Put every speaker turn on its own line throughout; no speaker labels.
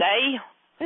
Tuesday.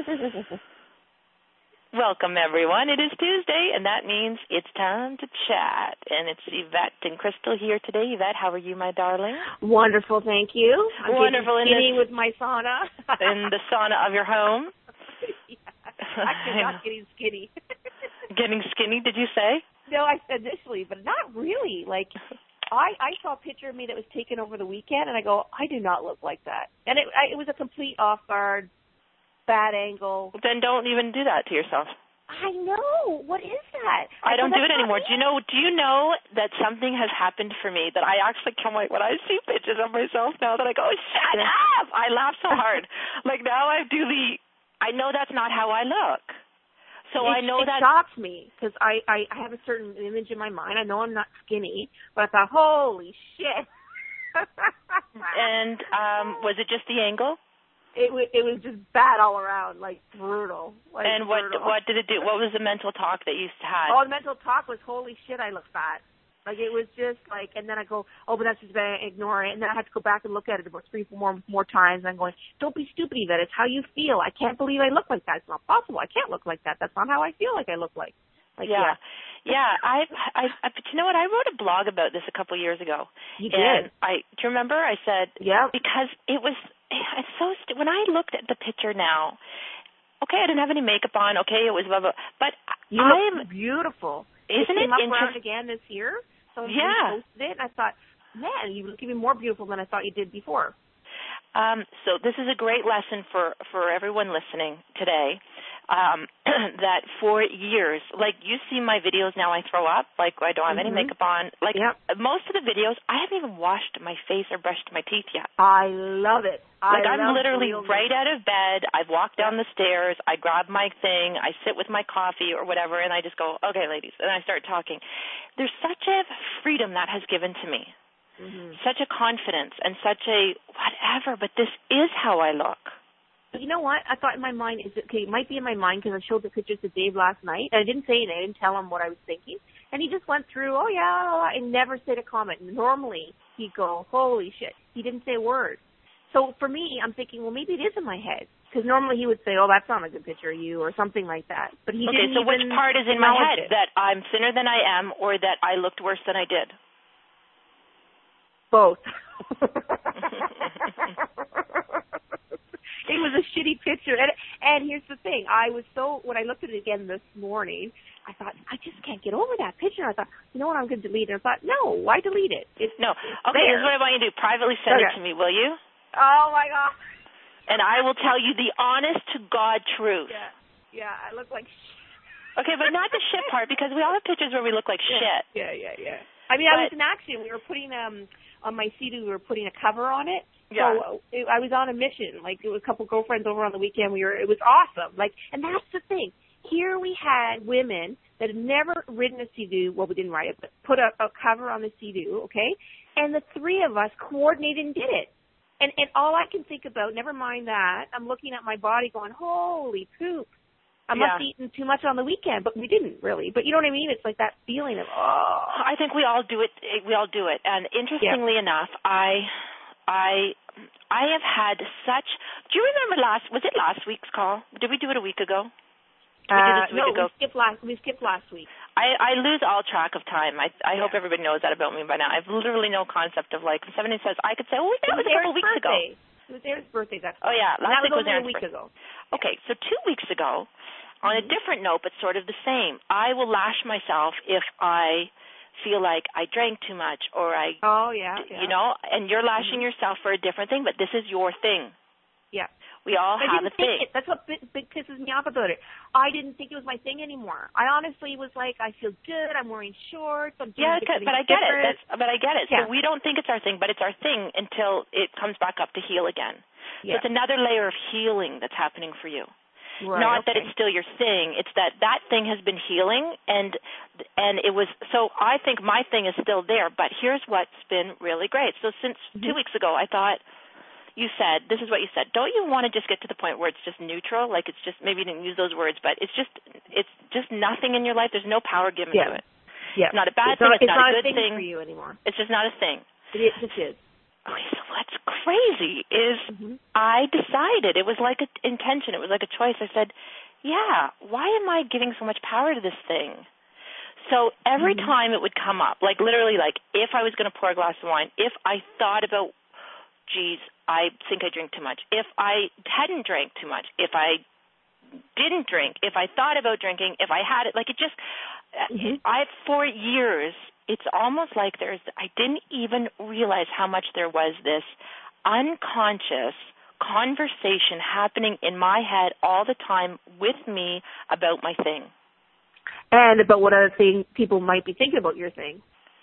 Welcome, everyone. It is Tuesday, and that means it's time to chat. And it's Yvette and Crystal here today. Yvette, how are you, my darling?
Wonderful, thank you. I'm
wonderful.
Getting skinny with my sauna.
In the sauna of your home?
Yeah. Actually, not getting skinny.
Getting skinny, did you say?
No, I said initially, but not really. Like, I saw a picture of me that was taken over the weekend, and I go, I do not look like that. And it was a complete off-guard, bad angle.
Then don't even do that to yourself.
I know. What is that?
I don't do it anymore. Do you know that something has happened for me that I actually come like when I see pictures of myself now that I go, shut up! I laugh so hard. Like now I know that's not how I look. So I know that
it shocks me because I have a certain image in my mind. I know I'm not skinny, but I thought, holy shit.
And was it just the angle?
It was just bad all around, like brutal. Like,
and what did it do? What was the mental talk that you had?
Oh, the mental talk was, holy shit, I look fat. Like, it was just like, and then I go, oh, but that's just bad, ignore it. And then I had to go back and look at it about 3 or 4 times. And I'm going, don't be stupid, Yvette. It's how you feel. I can't believe I look like that. It's not possible. I can't look like that. That's not how I feel like I look like.
Yeah. But you know what? I wrote a blog about this a couple years ago.
You did.
Do you remember? I said,
yeah,
because it's so when I looked at the picture now, okay, I didn't have any makeup on. Okay, it was blah, blah, but
you look beautiful.
Isn't it
interesting? Around again this year. So
yeah.
Posted it, and I thought, man, you look even more beautiful than I thought you did before.
So this is a great lesson for everyone listening today. That for years, like you see my videos now, I throw up, like I don't have any makeup on. Like most of the videos, I haven't even washed my face or brushed my teeth yet.
I love it.
I'm literally right out of bed. I've walked down the stairs. I grab my thing. I sit with my coffee or whatever, and I just go, okay, ladies, and I start talking. There's such a freedom that has given to me, such a confidence and such a whatever, but this is how I look.
But you know what? I thought in my mind, it might be in my mind because I showed the pictures to Dave last night. And I didn't say anything. I didn't tell him what I was thinking. And he just went through, oh, yeah, and never said a comment. Normally, he'd go, holy shit. He didn't say a word. So for me, I'm thinking, well, maybe it is in my head. Because normally he would say, oh, that's not a good picture of you or something like that. But he didn't.
Okay, so which part is in my head? That I'm thinner than I am or that I looked worse than I did?
Both. It was a shitty picture. And here's the thing. When I looked at it again this morning, I thought, I just can't get over that picture. I thought, you know what, I'm going to delete it. I thought, no, why delete it?
Okay, here's what I want you to do. Privately send it to me, will you?
Oh, my God.
And I will tell you the honest-to-God truth.
Yeah, I look like shit.
Okay, but not the shit part, because we all have pictures where we look like shit.
Yeah. I mean, I was in action. We were putting, on my CD, we were putting a cover on it.
Yeah.
So I was on a mission. Like, it was a couple girlfriends over on the weekend. It was awesome. Like, and that's the thing. Here we had women that had never written a CD. Well, we didn't write it, but put a cover on the CD, okay? And the 3 of us coordinated and did it. And all I can think about, never mind that, I'm looking at my body going, holy poop. I must have eaten too much on the weekend, but we didn't really. But you know what I mean? It's like that feeling of, oh.
I think we all do it. And interestingly enough, I have had such. Do you remember was it last week's call? Did we do it a week ago?
We skipped last week.
I lose all track of time. I hope everybody knows that about me by now. I've literally no concept of like, if somebody says, I could say, oh, that was a couple weeks ago.
It was Aaron's birthday.
Oh, yeah. Last week was Aaron's
birthday. A week ago.
Okay, so 2 weeks ago, on a different note, but sort of the same, I will lash myself if I feel like I drank too much or you know, and you're lashing yourself for a different thing, but this is your thing.
Yeah.
We all have a thing.
That's what big pisses me off about it. I didn't think it was my thing anymore. I honestly was like, I feel good. I'm wearing shorts. I'm doing
but I get it. But I get it.
Yeah.
So we don't think it's our thing, but it's our thing until it comes back up to heal again. Yeah. So it's another layer of healing that's happening for you.
Right,
Not that it's still your thing. It's that thing has been healing, and it was. So I think my thing is still there. But here's what's been really great. So since 2 weeks ago, I thought. You said, this is what you said, don't you want to just get to the point where it's just neutral? Like it's just, maybe you didn't use those words, but it's just nothing in your life. There's no power given to it.
Yeah.
It's not a bad thing. It's not a good thing
for you anymore.
It's just not a thing.
It just is.
okay, so what's crazy is I decided, it was like an intention, it was like a choice. I said, yeah, why am I giving so much power to this thing? So every time it would come up, like literally, like if I was going to pour a glass of wine, if I thought about, geez, I think I drink too much, if I hadn't drank too much, if I didn't drink, if I thought about drinking, if I had it, like it just, for years, it's almost like I didn't even realize how much there was this unconscious conversation happening in my head all the time with me about my thing.
And about what other thing people might be thinking about your thing.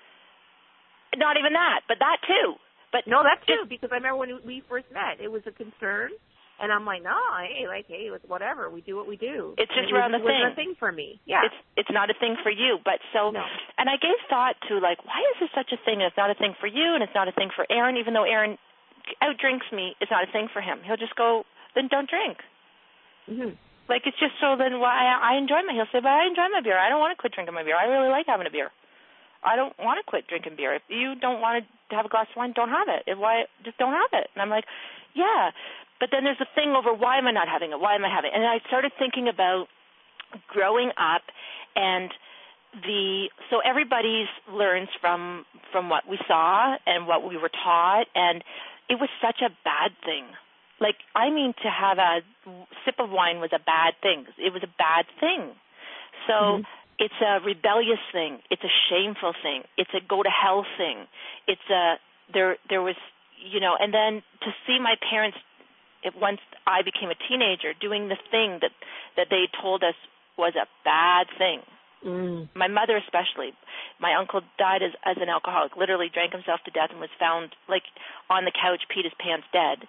Not even that, but that too. But
no, that too, because I remember when we first met, it was a concern, and I'm like, no, hey, whatever, we do what we do.
It's just around the thing.
It wasn't a thing for me. Yeah.
It's not a thing for you, but so,
no.
And I gave thought to, like, why is this such a thing? And it's not a thing for you, and it's not a thing for Aaron, even though Aaron outdrinks me, it's not a thing for him. He'll just go, then don't drink. Like, it's just so then why I enjoy he'll say, but I enjoy my beer. I don't want to quit drinking my beer. I really like having a beer. I don't want to quit drinking beer. If you don't want to have a glass of wine, don't have it. Just don't have it. And I'm like, yeah. But then there's the thing over why am I not having it? Why am I having it? And I started thinking about growing up and so everybody learns from what we saw and what we were taught, and it was such a bad thing. Like, I mean, to have a sip of wine was a bad thing. It was a bad thing. So it's a rebellious thing. It's a shameful thing. It's a go to hell thing. It's there was, and then to see my parents, once I became a teenager, doing the thing that they told us was a bad thing. My mother especially. My uncle died as an alcoholic, literally drank himself to death and was found, like, on the couch, peed his pants, dead.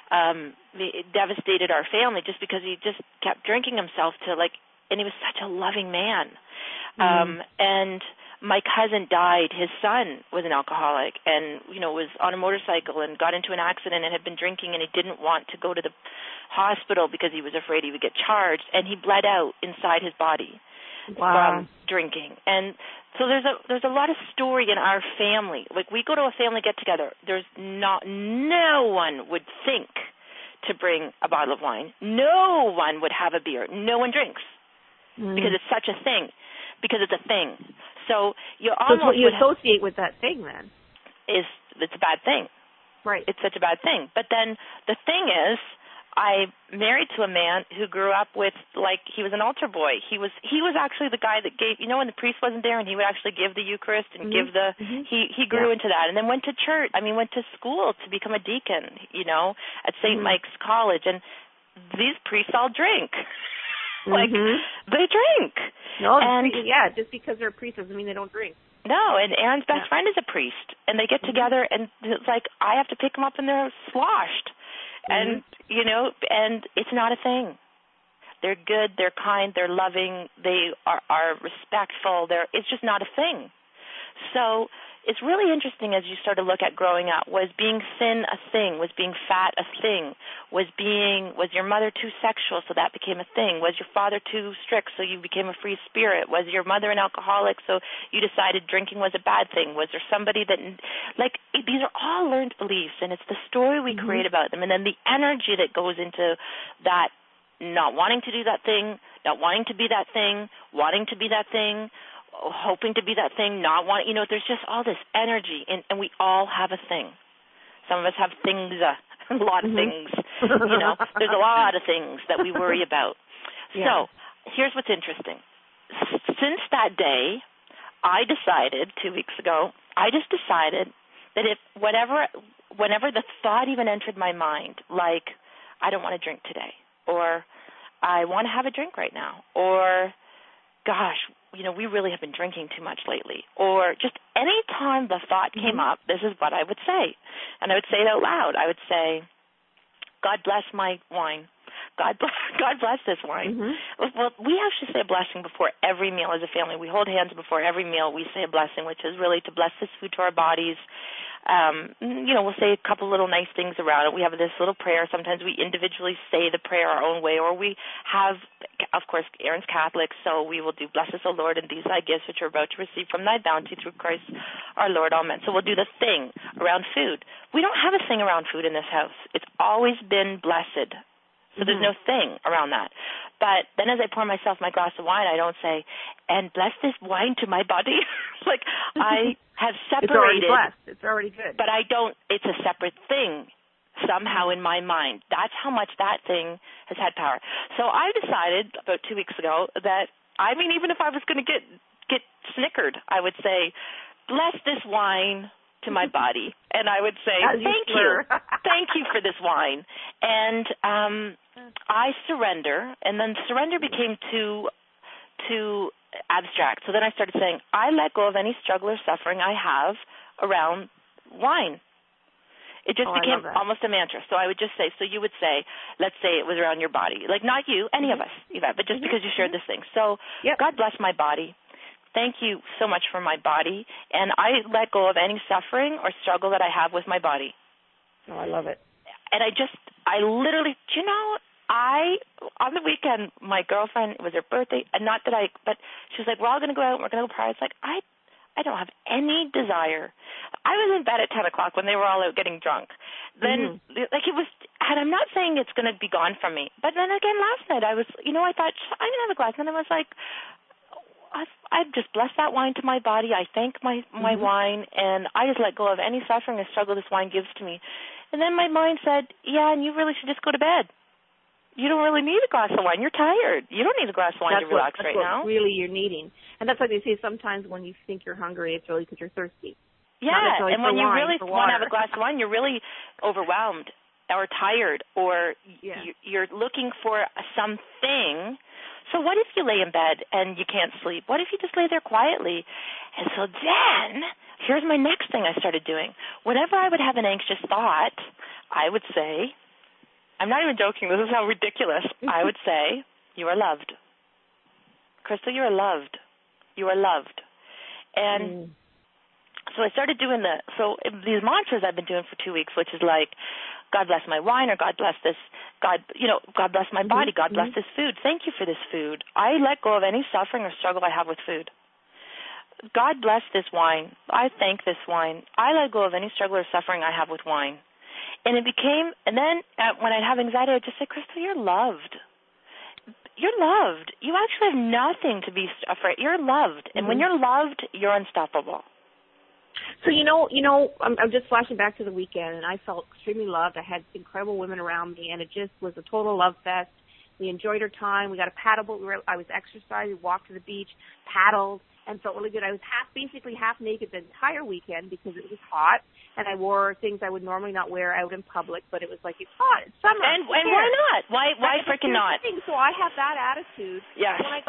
It devastated our family just because he just kept drinking himself and he was such a loving man. And my cousin died. His son was an alcoholic and, was on a motorcycle and got into an accident and had been drinking, and he didn't want to go to the hospital because he was afraid he would get charged, and he bled out inside his body. From drinking. And so there's a lot of story in our family. Like, we go to a family get-together, no one would think to bring a bottle of wine. No one would have a beer. No one drinks because it's such a thing, because it's a thing. So you almost...
So what you associate with that thing, then?
It's a bad thing.
Right.
It's such a bad thing. But then the thing is, I married to a man who grew up with, like, he was an altar boy. He was actually the guy that gave, when the priest wasn't there, and he would actually give the Eucharist and give the, he grew into that, and then went to church, went to school to become a deacon, at St. Mike's College, and these priests all drink. Like, they drink.
No, and just because they're priests doesn't mean they don't drink.
No, and Aaron's best friend is a priest, and they get together, and it's like, I have to pick them up, and they're sloshed. And, and it's not a thing. They're good, they're kind, they're loving, they are respectful. It's just not a thing. So it's really interesting as you start to look at growing up. Was being thin a thing? Was being fat a thing? Was your mother too sexual, so that became a thing? Was your father too strict, so you became a free spirit? Was your mother an alcoholic, so you decided drinking was a bad thing? Was there somebody that, like, these are all learned beliefs, and it's the story we create about them, and then the energy that goes into that, not wanting to do that thing, not wanting to be that thing, wanting to be that thing, hoping to be that thing, not wanting, there's just all this energy, and we all have a thing. Some of us have things, a lot of things, there's a lot of things that we worry about. So here's what's interesting. Since that day, I decided 2 weeks ago, I just decided that whenever the thought even entered my mind, like, I don't want to drink today, or I want to have a drink right now, or gosh, we really have been drinking too much lately. Or just any time the thought came up, this is what I would say. And I would say it out loud. I would say, God bless my wine. God bless this wine. Well, we actually say a blessing before every meal as a family. We hold hands before every meal. We say a blessing, which is really to bless this food to our bodies. We'll say a couple little nice things around it. We have this little prayer. Sometimes we individually say the prayer our own way, or we have of course, Aaron's Catholic, so we will do Bless us, O Lord, and these thy gifts which we're about to receive from thy bounty through Christ our Lord, amen. So we'll do the thing around food. We don't have a thing around food in this house. It's always been blessed. So there's no thing around that. But then as I pour myself my glass of wine, I don't say, and bless this wine to my body. Like, I have separated.
It's already blessed. It's already good.
But I don't, it's a separate thing somehow in my mind. That's how much that thing has had power. So I decided about 2 weeks ago that, I mean, even if I was going to get snickered, I would say, bless this wine to my body. And I would say, thank you. Thank you for this wine. And I surrender, and then surrender became too abstract. So then I started saying, I let go of any struggle or suffering I have around wine. It just became almost a mantra. So I would just say, so you would say, let's say it was around your body. Like, not you, any of us, Yvette, but just because you shared this thing. So God bless my body. Thank you so much for my body. And I let go of any suffering or struggle that I have with my body.
Oh, I love it.
And I literally, do you know, on the weekend, my girlfriend, it was her birthday, and but she was like, we're all going to go out, we're going to go party. It's like, I don't have any desire. I was in bed at 10 o'clock when they were all out getting drunk. Then, like, it was, and I'm not saying it's going to be gone from me, but then again, last night, I was, I thought, I'm going to have a glass, and then I was like, I just bless that wine to my body. I thank my wine, and I just let go of any suffering or struggle this wine gives to me. And then my mind said, yeah, and you really should just go to bed. You don't really need a glass of wine. You're tired. You don't need a glass of wine to relax right now.
That's what really you're needing. And that's why they say sometimes when you think you're hungry, it's really because you're thirsty.
Yeah, and when you really want to have a glass of wine, you're really overwhelmed or tired, or you're looking for something. So what if you lay in bed and you can't sleep? What if you just lay there quietly? And so then, here's my next thing I started doing. Whenever I would have an anxious thought, I would say, I'm not even joking, this is how ridiculous, I would say, you are loved. Crystal, you are loved. You are loved. And so I started doing these mantras I've been doing for 2 weeks, which is like, God bless my wine, or God bless this, God bless my body, God bless this food. Thank you for this food. I let go of any suffering or struggle I have with food. God bless this wine. I thank this wine. I let go of any struggle or suffering I have with wine. And it became, and then when I'd have anxiety, I'd just say, Crystal, you're loved. You're loved. You actually have nothing to be afraid. You're loved. And when you're loved, you're unstoppable.
So, I'm just flashing back to the weekend, and I felt extremely loved. I had incredible women around me, and it just was a total love fest. We enjoyed our time. We got a paddleboat. I was exercising, walked to the beach, paddled, and felt really good. I was basically half naked the entire weekend because it was hot, and I wore things I would normally not wear out in public, but it was like, it's hot, it's summer.
And why not? Why freaking not?
So I have that attitude.
Yes.
When I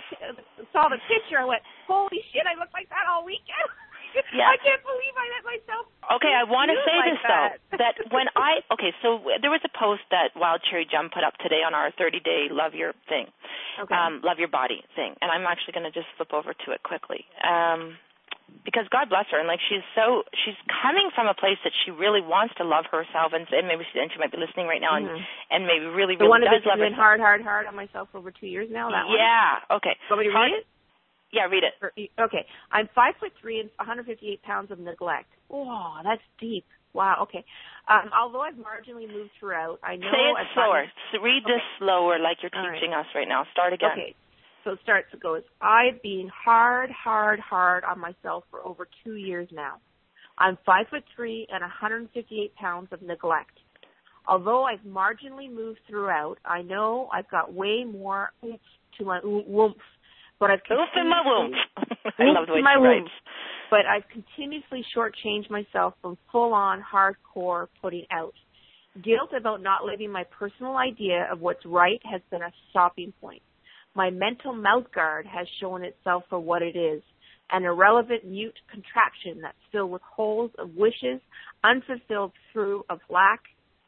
saw the picture, I went, holy shit, I looked like that all weekend.
Yes.
I can't believe I let myself.
Okay, I want to say this, though, that when so there was a post that Wild Cherry Jum put up today on our 30-day Love Your thing, Love Your Body thing, and I'm actually going to just flip over to it quickly. Because God bless her, and like she's coming from a place that she really wants to love herself, and maybe she might be listening right now, and maybe really
the one
does love
herself. Hard on myself for over 2 years now. That one.
Yeah. Okay.
Want me to read it?
Yeah, read it.
Okay. I'm 5'3" and 158 pounds of neglect. Oh, that's deep. Wow. Okay. Although I've marginally moved throughout, I know.
Say it slower. Read this slower, like you're teaching us right now. Start again.
Okay. So it goes, I've been hard on myself for over 2 years now. I'm 5'3" and 158 pounds of neglect. Although I've marginally moved throughout, I know I've got way more oomph to my woomph. But I've
in my womb. I love the way she writes.
But I've continuously shortchanged myself from full-on hardcore putting out. Guilt about not living my personal idea of what's right has been a stopping point. My mental mouth guard has shown itself for what it is, an irrelevant mute contraption that's filled with holes of wishes unfulfilled through a lack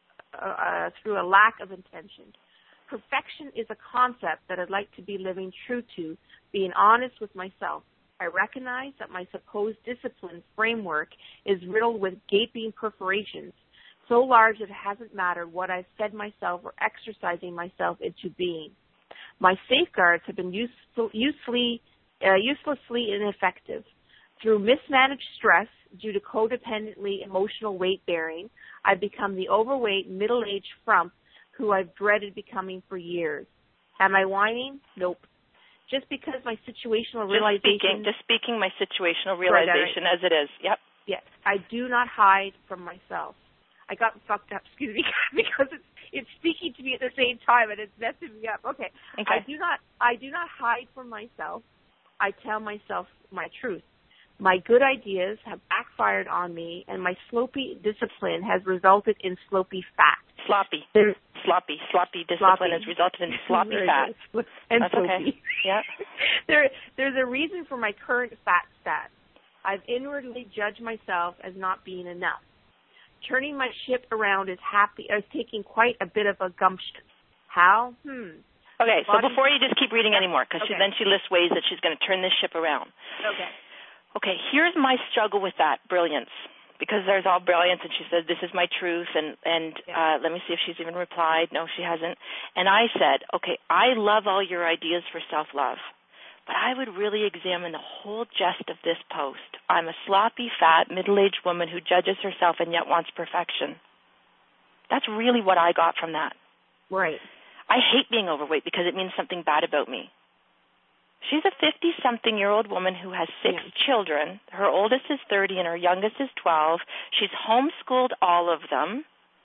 of intention. Perfection is a concept that I'd like to be living true to, being honest with myself. I recognize that my supposed discipline framework is riddled with gaping perforations, so large that it hasn't mattered what I've fed myself or exercising myself into being. My safeguards have been uselessly ineffective. Through mismanaged stress due to codependently emotional weight bearing, I've become the overweight, middle-aged frump who I've dreaded becoming for years. Am I whining? Nope. Just because my situational realization...
Just speaking my situational realization as it is. Yep.
Yes. I do not hide from myself. I got fucked up, excuse me, because it's speaking to me at the same time and it's messing me up. Okay. I do not hide from myself. I tell myself my truth. My good ideas have backfired on me, and my sloppy discipline has resulted in sloppy fat. Sloppy
discipline has resulted in sloppy fat.
And
that's
sloppy.
Okay. Yeah.
There's a reason for my current fat stat. I've inwardly judged myself as not being enough. Turning my ship around is taking quite a bit of a gumption. How?
Okay, so before you just keep reading anymore, because then she lists ways that she's going to turn this ship around. Okay, here's my struggle with that brilliance, because there's all brilliance, and she said, this is my truth, and let me see if she's even replied. No, she hasn't. And I said, okay, I love all your ideas for self-love, but I would really examine the whole gist of this post. I'm a sloppy, fat, middle-aged woman who judges herself and yet wants perfection. That's really what I got from that.
Right.
I hate being overweight because it means something bad about me. She's a 50-something-year-old woman who has 6 children. Her oldest is 30 and her youngest is 12. She's homeschooled all of them.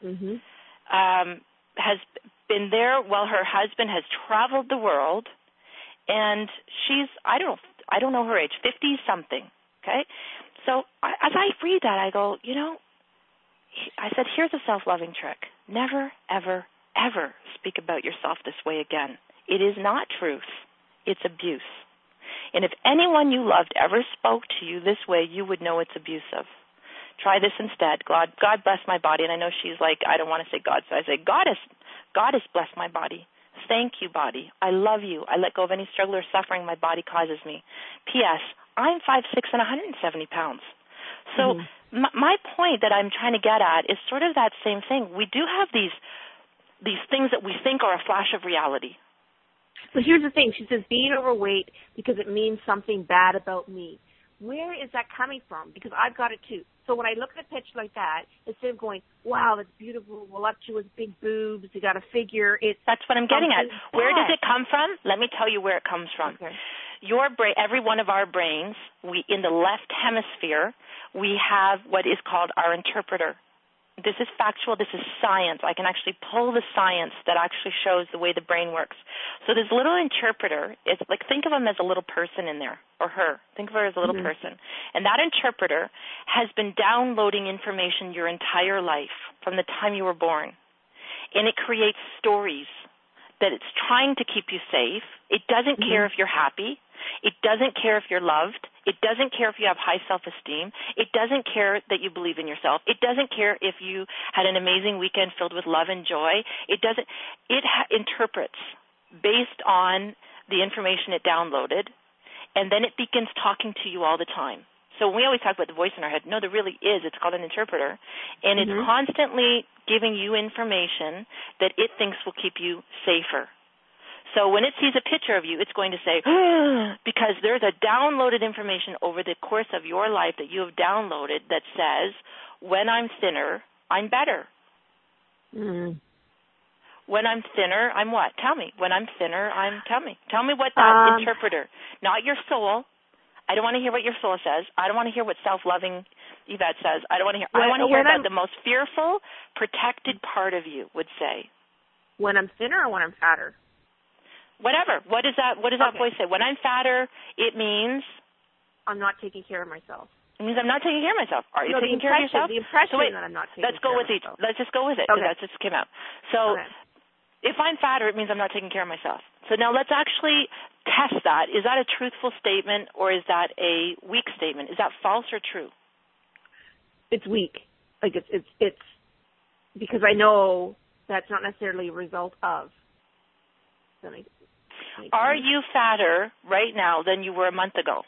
Has been there while her husband has traveled the world. And she's, I don't know her age, 50-something, okay? So as I read that, I go, I said, here's a self-loving trick. Never, ever, ever speak about yourself this way again. It is not truth. It's abuse. And if anyone you loved ever spoke to you this way, you would know it's abusive. Try this instead. God bless my body. And I know she's like, I don't want to say God, so I say, God has blessed my body. Thank you, body. I love you. I let go of any struggle or suffering my body causes me. P.S. I'm 5'6" and 170 pounds. So my point that I'm trying to get at is sort of that same thing. We do have these things that we think are a flash of reality.
But here's the thing. She says being overweight because it means something bad about me. Where is that coming from? Because I've got it too. So when I look at a picture like that, instead of going, wow, that's beautiful, voluptuous, big boobs, you got a figure,
that's what I'm getting at. Where does it come from? Let me tell you where it comes from.
Okay.
Your brain, every one of our brains, in the left hemisphere, we have what is called our interpreter. This is factual. This is science. I can actually pull the science that actually shows the way the brain works. So this little interpreter, it's like, think of him as a little person in there, or her. Think of her as a little person. And that interpreter has been downloading information your entire life from the time you were born. And it creates stories that it's trying to keep you safe. It doesn't care if you're happy. It doesn't care if you're loved. It doesn't care if you have high self-esteem. It doesn't care that you believe in yourself. It doesn't care if you had an amazing weekend filled with love and joy. It doesn't. It interprets based on the information it downloaded, and then it begins talking to you all the time. So we always talk about the voice in our head. No, there really is. It's called an interpreter, and it's constantly giving you information that it thinks will keep you safer. So when it sees a picture of you, it's going to say, because there's a downloaded information over the course of your life that you have downloaded that says, when I'm thinner, I'm better. When I'm thinner, I'm what? Tell me. When I'm thinner, tell me. Tell me what that interpreter, not your soul. I don't want to hear what your soul says. I don't want to hear what self-loving Yvette says. I don't want to hear. I want to hear what the most fearful, protected part of you would say.
When I'm thinner or when I'm fatter?
Whatever. What does that voice say? When I'm fatter, it means
I'm not taking care of myself.
It means I'm not taking care of myself. Are you taking care of yourself?
The impression that I'm not taking care of myself.
Let's just go with it. That just came out. So if I'm fatter, it means I'm not taking care of myself. So now let's actually test that. Is that a truthful statement or is that a weak statement? Is that false or true?
It's weak. Like it's because I know that's not necessarily a result of.
Are you fatter right now than you were a month ago?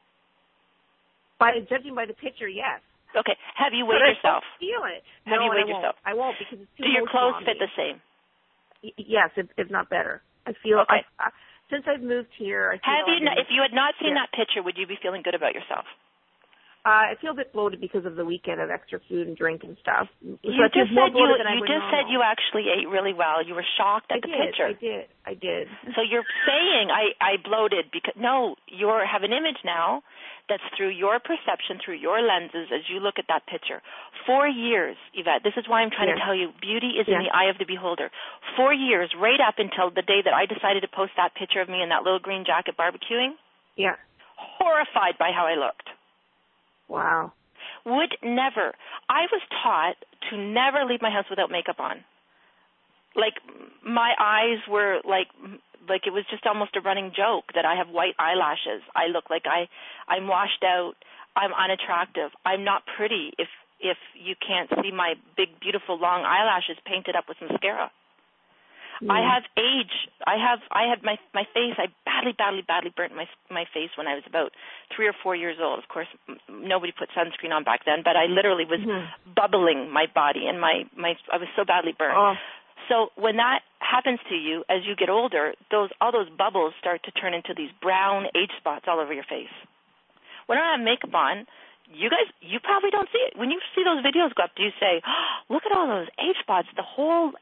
Judging by the picture, yes.
Okay. Have you weighed yourself?
I don't feel it.
Have you weighed yourself?
I won't because it's too
Do your clothes
on
fit
me.
the same?
Yes, if not better. I feel
okay.
Since I've moved here, I feel
if you had not seen that picture, would you be feeling good about yourself?
I feel a bit bloated because of the weekend of extra food and drink and stuff.
You just said you actually ate really well. You were shocked at the picture.
I did.
So you're saying I bloated because no, you have an image now that's through your perception, through your lenses as you look at that picture. 4 years, Yvette, this is why I'm trying to tell you, beauty is in the eye of the beholder. 4 years, right up until the day that I decided to post that picture of me in that little green jacket barbecuing.
Yeah.
Horrified by how I looked.
Wow.
Would never. I was taught to never leave my house without makeup on. Like, my eyes were like it was just almost a running joke that I have white eyelashes. I look like I'm washed out. I'm unattractive. I'm not pretty if you can't see my big, beautiful, long eyelashes painted up with mascara. I have age. I had my face. I badly burnt my face when I was about 3 or 4 years old. Of course, nobody put sunscreen on back then, but I literally was bubbling my body, and I was so badly burnt.
Oh.
So when that happens to you as you get older, all those bubbles start to turn into these brown age spots all over your face. When I have makeup on, you probably don't see it. When you see those videos go up, do you say, oh, look at all those age spots, her whole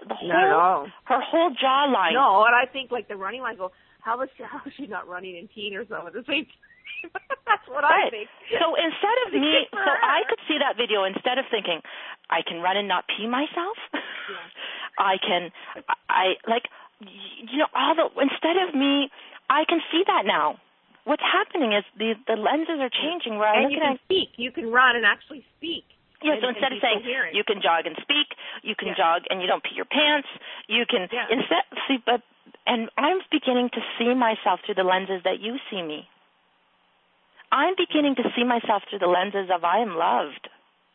jawline?
No, and I think like the running line, how is she not running in teen or something? That's what I think.
So instead of I could see that video instead of thinking, I can run and not pee myself. Instead of me, I can see that now. What's happening is the lenses are changing. Where
you can speak. You can run and actually speak.
Yeah, so instead of saying you can jog and speak, you can jog and you don't pee your pants. You can and I'm beginning to see myself through the lenses that you see me. I'm beginning to see myself through the lenses of I am loved.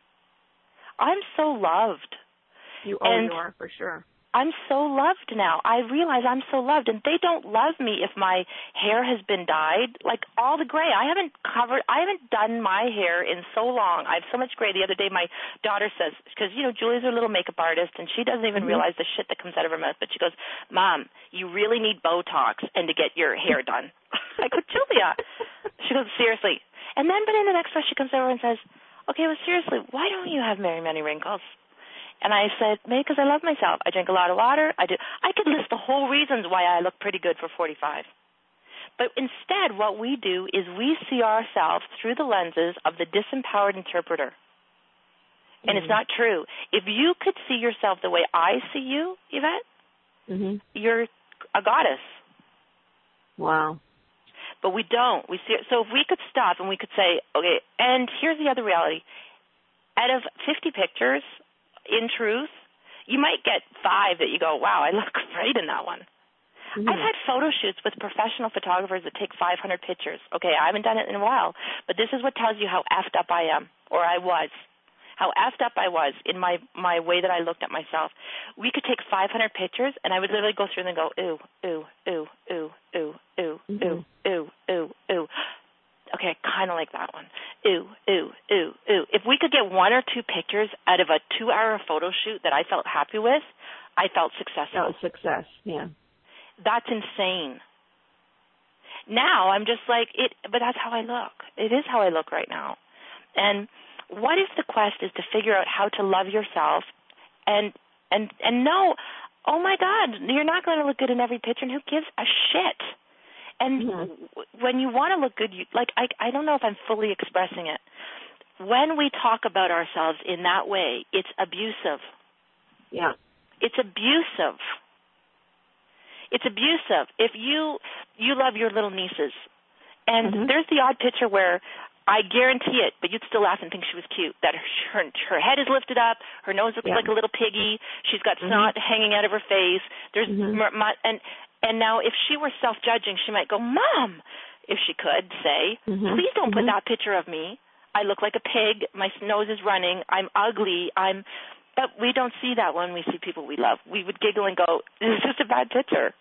I'm so loved.
You are, for sure.
I'm so loved now. I realize I'm so loved, and they don't love me if my hair has been dyed, like all the gray. I haven't done my hair in so long. I have so much gray. The other day, my daughter says, because, Julie's a little makeup artist, and she doesn't even realize the shit that comes out of her mouth, but she goes, Mom, you really need Botox and to get your hair done. I go, Julia. She goes, seriously. And then the next time she comes over and says, okay, well, seriously, why don't you have very many wrinkles? And I said, maybe because I love myself. I drink a lot of water. I could list the whole reasons why I look pretty good for 45. But instead, what we do is we see ourselves through the lenses of the disempowered interpreter. And it's not true. If you could see yourself the way I see you, Yvette, you're a goddess.
Wow.
But we don't. So if we could stop and we could say, okay, and here's the other reality. Out of 50 pictures, in truth, you might get 5 that you go, wow, I look great in that one. I've had photo shoots with professional photographers that take 500 pictures. Okay, I haven't done it in a while, but this is what tells you how effed up I am, or I was. How effed up I was in my way that I looked at myself. We could take 500 pictures, and I would literally go through them and go, ooh, ooh, ooh, ooh, ooh, ooh, ooh, ooh, ooh, ooh. Okay, I kind of like that one. Ooh, ooh, ooh, ooh. If we could get 1 or 2 pictures out of a 2-hour photo shoot that I felt happy with, I felt successful.
That was success, yeah.
That's insane. Now I'm just like, but that's how I look. It is how I look right now. And what if the quest is to figure out how to love yourself and know, oh my God, you're not going to look good in every picture, and who gives a shit? And when you want to look good, I don't know if I'm fully expressing it. When we talk about ourselves in that way, it's abusive.
Yeah.
It's abusive. It's abusive. If you love your little nieces, and there's the odd picture where I guarantee it, but you'd still laugh and think she was cute, that her head is lifted up, her nose looks like a little piggy, she's got snot hanging out of her face. There's and now if she were self-judging, she might go, Mom, if she could say, please don't put that picture of me. I look like a pig. My nose is running. I'm ugly. But we don't see that when we see people we love. We would giggle and go, this is just a bad picture.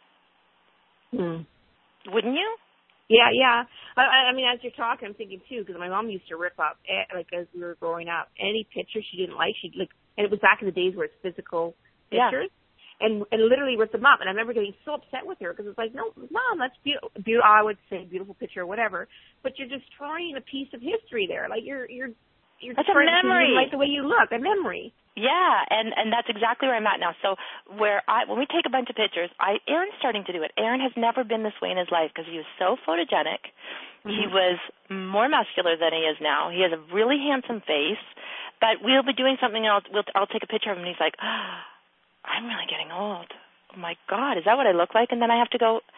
Wouldn't you?
Yeah. I mean, as you're talking, I'm thinking, too, because my mom used to rip up, as we were growing up, any picture she didn't like, and it was back in the days where it's physical pictures. and literally ripped them up. And I remember getting so upset with her because it's like, no, Mom, that's beautiful. I would say beautiful picture or whatever, but you're destroying a piece of history there. Like you're
that's a memory.
Like the way you look, a memory.
Yeah, and that's exactly where I'm at now. So when we take a bunch of pictures, Aaron's starting to do it. Aaron has never been this way in his life because he was so photogenic. Mm-hmm. He was more muscular than he is now. He has a really handsome face, but we'll be doing something else. I'll take a picture of him, and he's like, oh, I'm really getting old. Oh, my God, is that what I look like? And then I have to go,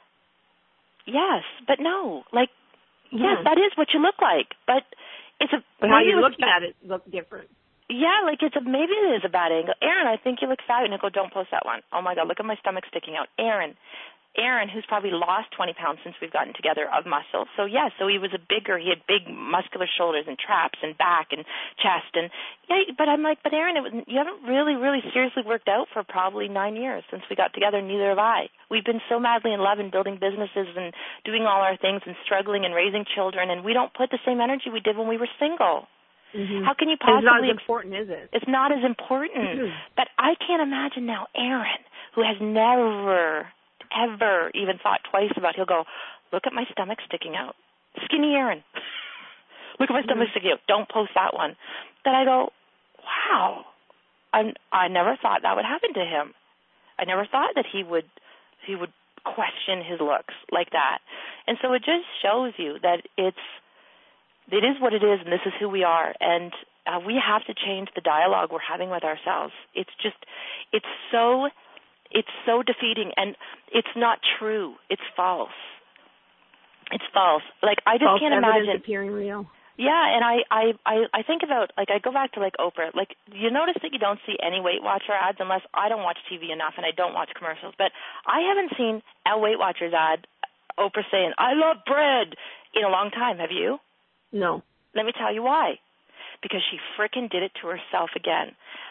yes, but no. Like, yes, that is what you look like, but
But how you're looking at it look different.
Yeah, like maybe it is a bad angle. Aaron, I think you look fat. And I go, don't post that one. Oh, my God, look at my stomach sticking out. Aaron, who's probably lost 20 pounds since we've gotten together of muscle. So, yeah, so he had big muscular shoulders and traps and back and chest. And, yeah, but I'm like, but Aaron, you haven't really, really seriously worked out for probably 9 years since we got together. Neither have I. We've been so madly in love and building businesses and doing all our things and struggling and raising children, and we don't put the same energy we did when we were single.
Mm-hmm.
How can you possibly...
It's not as important, is it?
It's not as important. Mm-hmm. But I can't imagine now Aaron, who has never, ever even thought twice about, he'll go, look at my stomach sticking out. Skinny Aaron. Look at my stomach sticking out. Don't post that one. Then I go, wow. I never thought that would happen to him. I never thought that he would question his looks like that. And so it just shows you that it is what it is, and this is who we are, and we have to change the dialogue we're having with ourselves. It's so defeating, and it's not true. It's false. It's false. Like, I just can't imagine.
False evidence appearing real.
Yeah, and I think about, like, I go back to, like, Oprah. Like, you notice that you don't see any Weight Watcher ads unless I don't watch TV enough and I don't watch commercials. But I haven't seen a Weight Watchers ad, Oprah saying, I love bread, in a long time. Have you?
No.
Let me tell you why. Because she frickin' did it to herself again.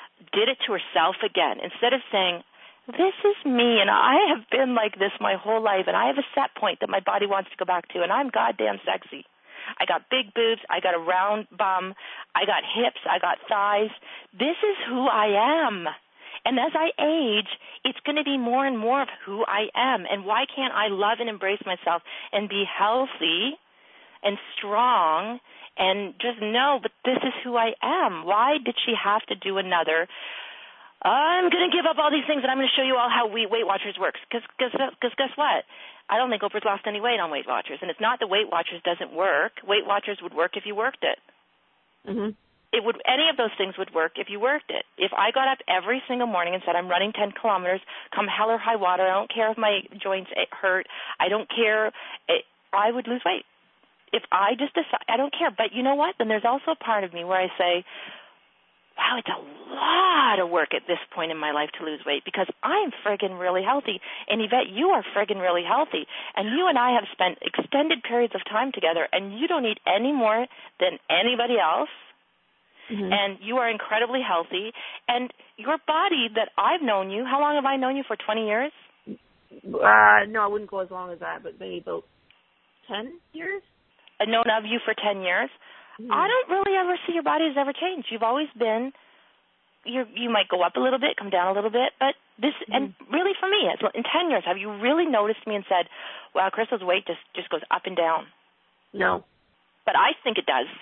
Instead of saying, this is me, and I have been like this my whole life, and I have a set point that my body wants to go back to, and I'm goddamn sexy. I got big boobs. I got a round bum. I got hips. I got thighs. This is who I am. And as I age, it's going to be more and more of who I am. And why can't I love and embrace myself and be healthy and strong and just know, but this is who I am? Why did she have to do another, I'm going to give up all these things and I'm going to show you all how Weight Watchers works? Because guess what? I don't think Oprah's lost any weight on Weight Watchers. And it's not that Weight Watchers doesn't work. Weight Watchers would work if you worked it.
Mm-hmm.
Any of those things would work if you worked it. If I got up every single morning and said, I'm running 10 kilometers, come hell or high water, I don't care if my joints hurt, I don't care, I would lose weight. If I just decide, I don't care. But you know what? Then there's also a part of me where I say, wow, it's a lot of work at this point in my life to lose weight because I'm friggin' really healthy. And Yvette, you are friggin' really healthy. And you and I have spent extended periods of time together, and you don't eat any more than anybody else. Mm-hmm. And you are incredibly healthy. And your body that I've known you, how long have I known you for, 20 years?
No, I wouldn't go as long as that, but maybe about 10 years.
I've known of you for 10 years. Mm-hmm. I don't really ever see your body has ever changed. You've always been, you might go up a little bit, come down a little bit, but this, and really for me, in 10 years, have you really noticed me and said, wow, Crystal's weight just goes up and down?
No.
But I think it does.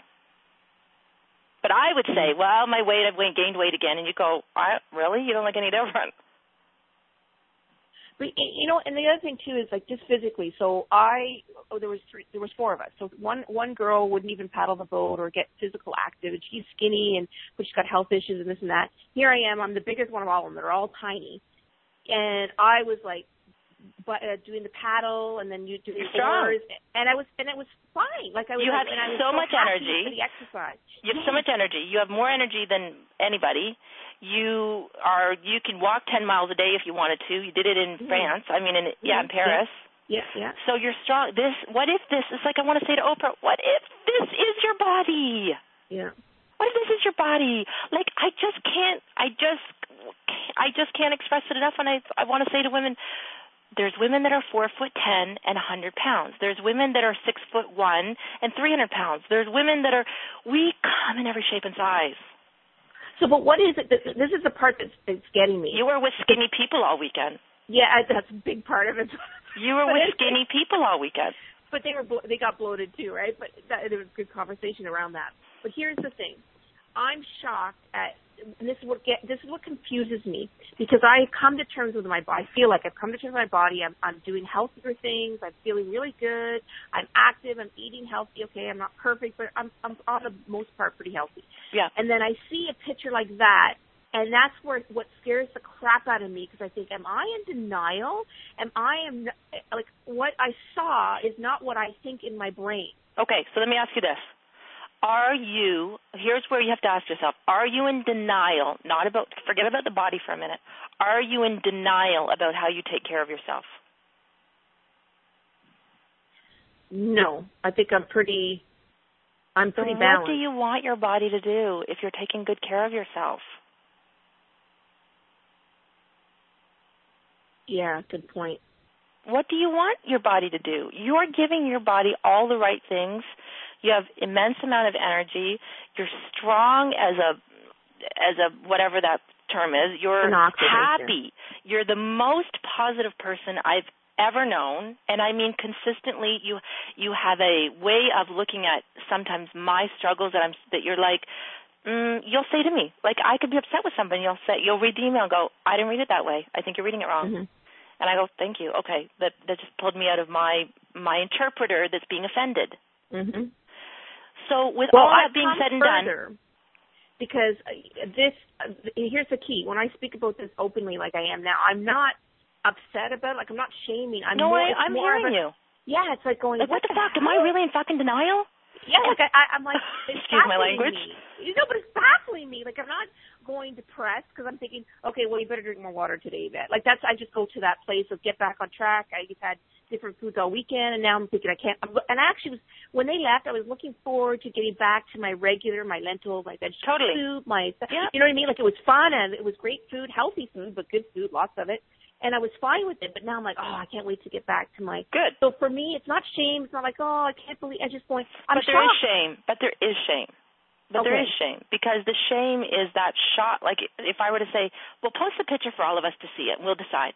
But I would say, well, my weight, I've gained weight again, and you go, really? You don't look any different.
But, you know, and the other thing too is like just physically. So there was 4 of us. So one girl wouldn't even paddle the boat or get physical active, and she's skinny but she's got health issues and this and that. Here I am, I'm the biggest one of all of them. They're all tiny, and I was like doing the paddle and then you doing the oars, and it was fine. Like I was.
You have so much energy.
For the exercise.
You have so much energy. You have more energy than anybody. You can walk 10 miles a day if you wanted to. You did it in France. I mean, in Paris.
Yeah.
So you're strong. What if this? It's like I want to say to Oprah, what if this is your body?
Yeah.
What if this is your body? Like I just can't express it enough. And I want to say to women, there's women that are 4'10" and 100 pounds. There's women that are 6'1" and 300 pounds. There's women that we come in every shape and size.
So, but what is it? This is the part that's getting me.
You were with skinny people all weekend.
Yeah, that's a big part of it.
You were with skinny people all weekend.
But they got bloated too, right? But there was good conversation around that. But here's the thing. I'm shocked at, and this is what confuses me, because I come to terms with my body. I feel like I've come to terms with my body. I'm doing healthier things. I'm feeling really good. I'm active. I'm eating healthy. Okay, I'm not perfect, but I'm on the most part pretty healthy.
Yeah.
And then I see a picture like that, and that's what scares the crap out of me, because I think, am I in denial? Like, what I saw is not what I think in my brain.
Okay, so let me ask you this. Here's where you have to ask yourself, are you in denial, forget about the body for a minute, are you in denial about how you take care of yourself?
No, I think I'm pretty balanced.
What do you want your body to do if you're taking good care of yourself?
Yeah, good point.
What do you want your body to do? You are giving your body all the right things. You have immense amount of energy. You're strong as a whatever that term is. You're happy. You're the most positive person I've ever known, and I mean consistently. You have a way of looking at sometimes my struggles that you're like, you'll say to me, like, I could be upset with somebody. You'll read the email and go, I didn't read it that way. I think you're reading it wrong.
Mm-hmm.
And I go, thank you. Okay, that just pulled me out of my interpreter that's being offended.
Mm-hmm.
So with all that being said and done,
because here's the key. When I speak about this openly, like I am now, I'm not upset about it. Like, I'm not shaming. I'm
hearing you.
Yeah, it's like going,
like, what the fuck? Am I really in fucking denial?
Yeah, like I'm like,
excuse my language.
But it's baffling me. Like, I'm not going depressed because I'm thinking, okay, well, you better drink more water today, Yvette. Like, I just go to that place of get back on track. I've had different foods all weekend, and now I'm thinking I can't. And I actually when they left, I was looking forward to getting back to my lentils, my vegetable soup, you know what I mean? Like, it was fun, and it was great food, healthy food, but good food, lots of it. And I was fine with it, but now I'm like, I can't wait to get back to my...
Good.
So for me, it's not shame. It's not like, I can't believe... I'm
But there is shame. But there is shame. There is shame. Because the shame is that shot. Like, if I were to say, well, post a picture for all of us to see it, and we'll decide.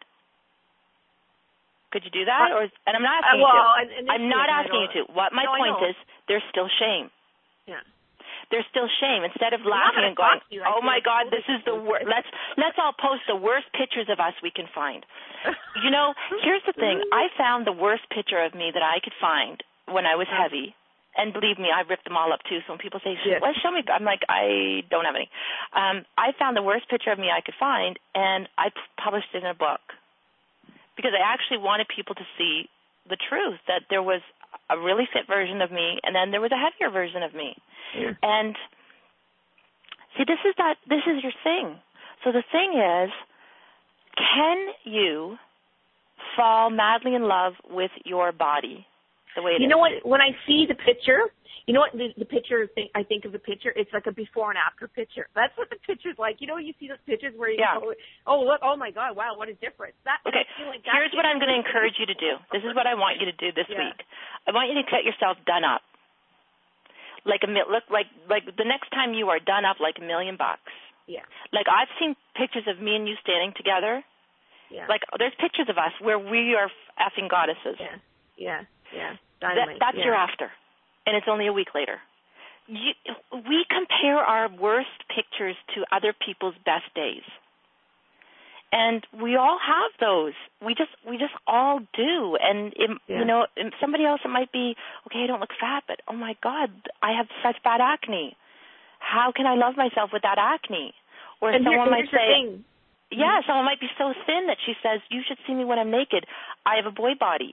Could you do that? And I'm not asking you to. I'm not asking you to. What my point is, there's still shame.
Yeah.
There's still shame. Instead of laughing and going, oh my God, this is the worst. Let's all post the worst pictures of us we can find. You know, here's the thing. I found the worst picture of me that I could find when I was heavy. And believe me, I ripped them all up too. So when people say, well, show me, I'm like, I don't have any. I found the worst picture of me I could find, and I published it in a book. Because I actually wanted people to see the truth, that there was a really fit version of me, and then there was a heavier version of me. Yeah. And see, this is your thing. So the thing is, can you fall madly in love with your body the way it is?
You know what? When I see the picture, you know what the picture thing? I think of the picture. It's like a before and after picture. That's what the picture's like. You know, you see those pictures where you go, oh look, oh my God, wow, what a difference.
Okay. Here's what I'm going to encourage you to do. This is what I want you to do this week. I want you to get yourself done up. Like the next time you are done up, like $1 million.
Yeah.
Like, I've seen pictures of me and you standing together.
Yeah.
Like, there's pictures of us where we are effing goddesses.
Yeah.
That's your after, and it's only a week later. We compare our worst pictures to other people's best days. And we all have those. We just all do. And you know, somebody else, it might be, okay, I don't look fat, but oh my God, I have such bad acne. How can I love myself with that acne? Or someone might say, someone might be so thin that she says, you should see me when I'm naked. I have a boy body.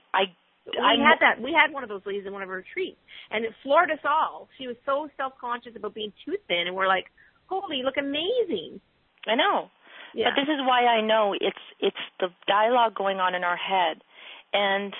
We had one of those ladies in one of our retreats, and it floored us all. She was so self-conscious about being too thin, and we're like, holy, you look amazing.
I know. Yeah. But this is why I know it's the dialogue going on in our head. And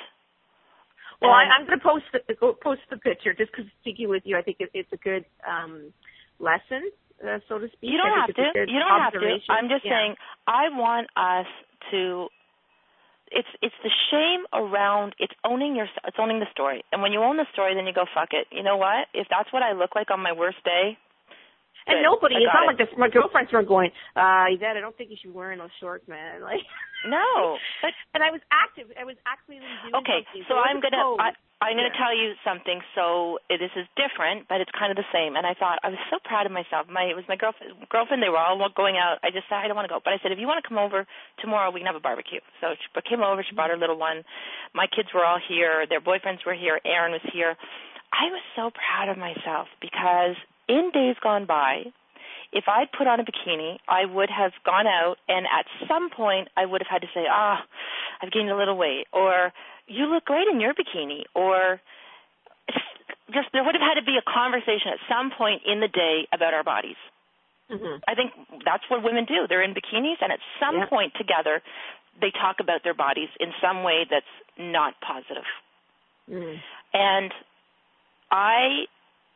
I'm going to post the picture just because speaking with you, I think it's a good lesson, so to speak.
You don't have to. You don't have to. I'm just saying I want us to. It's the shame around. It's owning the story. And when you own the story, then you go, fuck it. You know what? If that's what I look like on my worst day.
And nobody, it's not like this, my girlfriends were going, Yvette, I don't think you should be wearing those shorts, man. Like,
no. But,
and I was active. I was actively doing
okay,
something.
so I'm going to tell you something. So this is different, but it's kind of the same. And I thought, I was so proud of myself. It was my girlfriend, they were all going out. I just said, I don't want to go. But I said, if you want to come over tomorrow, we can have a barbecue. So she came over, she brought her little one. My kids were all here. Their boyfriends were here. Aaron was here. I was so proud of myself because in days gone by, if I'd put on a bikini, I would have gone out, and at some point I would have had to say, I've gained a little weight, or you look great in your bikini, or just there would have had to be a conversation at some point in the day about our bodies. Mm-hmm. I think that's what women do. They're in bikinis, and at some point together, they talk about their bodies in some way that's not positive. Mm. And I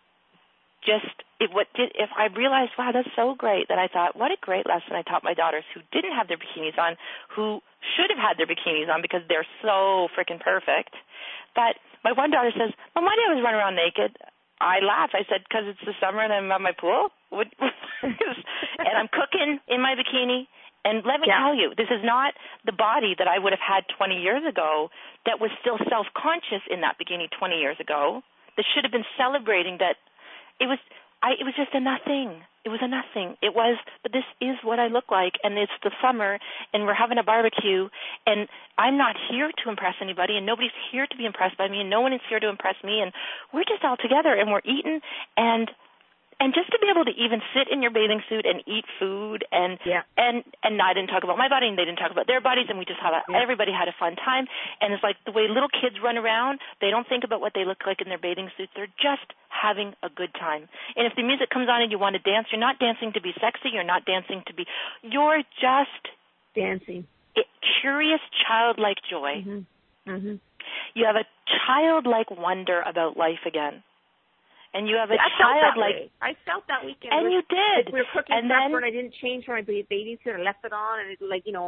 if I realized, wow, that's so great, that I thought, what a great lesson I taught my daughters who didn't have their bikinis on, who should have had their bikinis on because they're so freaking perfect. But my one daughter says, Mom, why do I always run around naked? I laughed. I said, because it's the summer and I'm at my pool. And I'm cooking in my bikini. And let me tell you, this is not the body that I would have had 20 years ago that was still self-conscious in that bikini 20 years ago, that should have been celebrating that. It was just a nothing. It was a nothing. It was, but this is what I look like, and it's the summer, and we're having a barbecue, and I'm not here to impress anybody, and nobody's here to be impressed by me, and no one is here to impress me, and we're just all together, and we're eating, and just to be able to even sit in your bathing suit and eat food, and I didn't talk about my body, and they didn't talk about their bodies, and we just everybody had a fun time. And it's like the way little kids run around, they don't think about what they look like in their bathing suits. They're just having a good time. And if the music comes on and you want to dance, you're not dancing to be sexy. You're not dancing to be. You're just
dancing.
Curious, childlike joy.
Mm-hmm. Mm-hmm.
You have a childlike wonder about life again. And you have a childlike.
I felt that weekend.
And you did.
We were cooking supper, and I didn't change for my bathing suit. I left it on, and it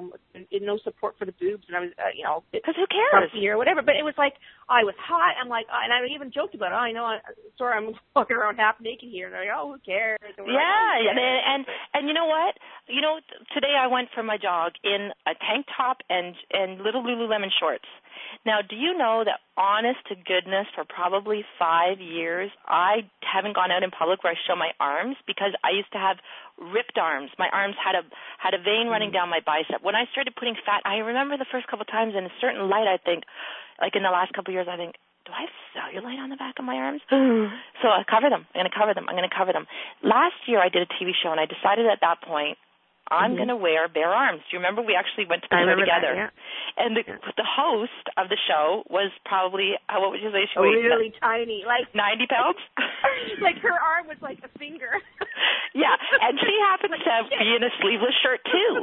no support for the boobs, and I was,
because who cares?
Or whatever. But it was like I was hot. I'm like, and I even joked about it. Sorry, I'm walking around half naked here. And they're like, who cares? And
who cares? And you know what? Today I went for my jog in a tank top and little Lululemon shorts. Now, do you know that, honest to goodness, for probably 5 years, I haven't gone out in public where I show my arms because I used to have ripped arms. My arms had a vein running down my bicep. When I started putting fat, I remember the first couple of times in a certain light, I think, like in the last couple of years, I think, do I have cellulite on the back of my arms? So I cover them. I'm going to cover them. Last year I did a TV show, and I decided at that point, I'm going to wear bare arms. Do you remember we actually went to the show together?
That,
And the host of the show was probably, what would you say she weighed?
Really tiny, like
90 pounds.
Like her arm was like a finger.
Yeah, and she happens to be in a sleeveless shirt too.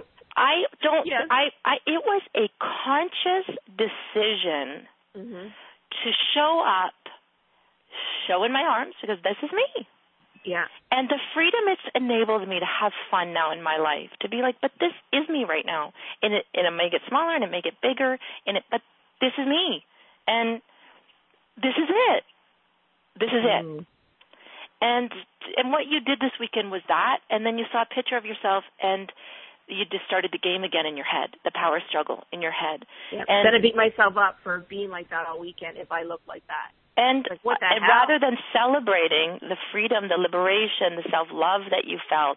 It was a conscious decision to show up, showing my arms because this is me.
Yeah.
And the freedom it's enabled me to have fun now in my life, to be like, but this is me right now. And it may get smaller and it may get bigger, but this is me. And this is it. This is it. And what you did this weekend was that, and then you saw a picture of yourself and you just started the game again in your head, the power struggle in your head.
Yeah. And then I beat myself up for being like that all weekend if I look like that.
And rather than celebrating the freedom, the liberation, the self-love that you felt,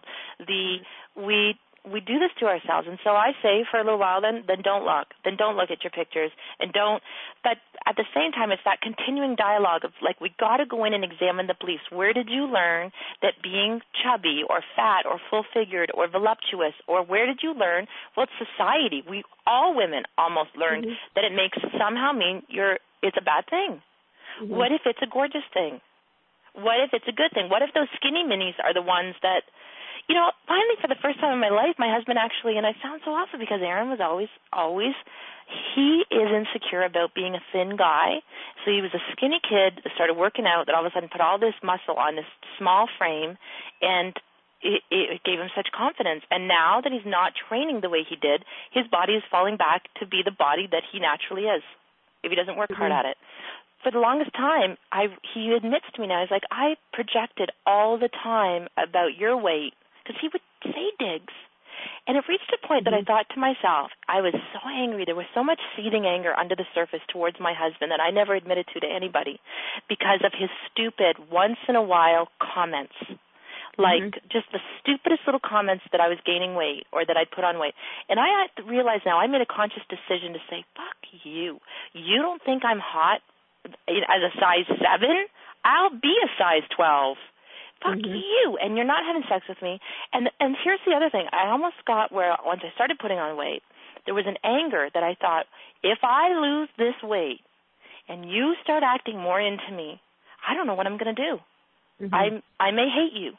we do this to ourselves. And so I say for a little while, then don't look. Then don't look at your pictures. But at the same time, it's that continuing dialogue of, like, we got to go in and examine the beliefs. Where did you learn that being chubby or fat or full-figured or voluptuous, or where did you learn, well, it's society. All women almost learned that it makes somehow mean it's a bad thing. What if it's a gorgeous thing? What if it's a good thing? What if those skinny minis are the ones that, finally for the first time in my life, my husband actually, and I sound so awful because Aaron was always, he is insecure about being a thin guy. So he was a skinny kid that started working out, that all of a sudden put all this muscle on this small frame, and it gave him such confidence. And now that he's not training the way he did, his body is falling back to be the body that he naturally is. if he doesn't work hard at it. For the longest time, he admits to me now, he's like, I projected all the time about your weight, because he would say digs. And it reached a point that I thought to myself, I was so angry. There was so much seething anger under the surface towards my husband that I never admitted to anybody because of his stupid, once-in-a-while comments. Like just the stupidest little comments that I was gaining weight or that I'd put on weight. And I realize now I made a conscious decision to say, fuck you. You don't think I'm hot as a size 7? I'll be a size 12. Fuck you. And you're not having sex with me. And here's the other thing. I almost got where once I started putting on weight, there was an anger that I thought, if I lose this weight and you start acting more into me, I don't know what I'm going to do. I may hate you.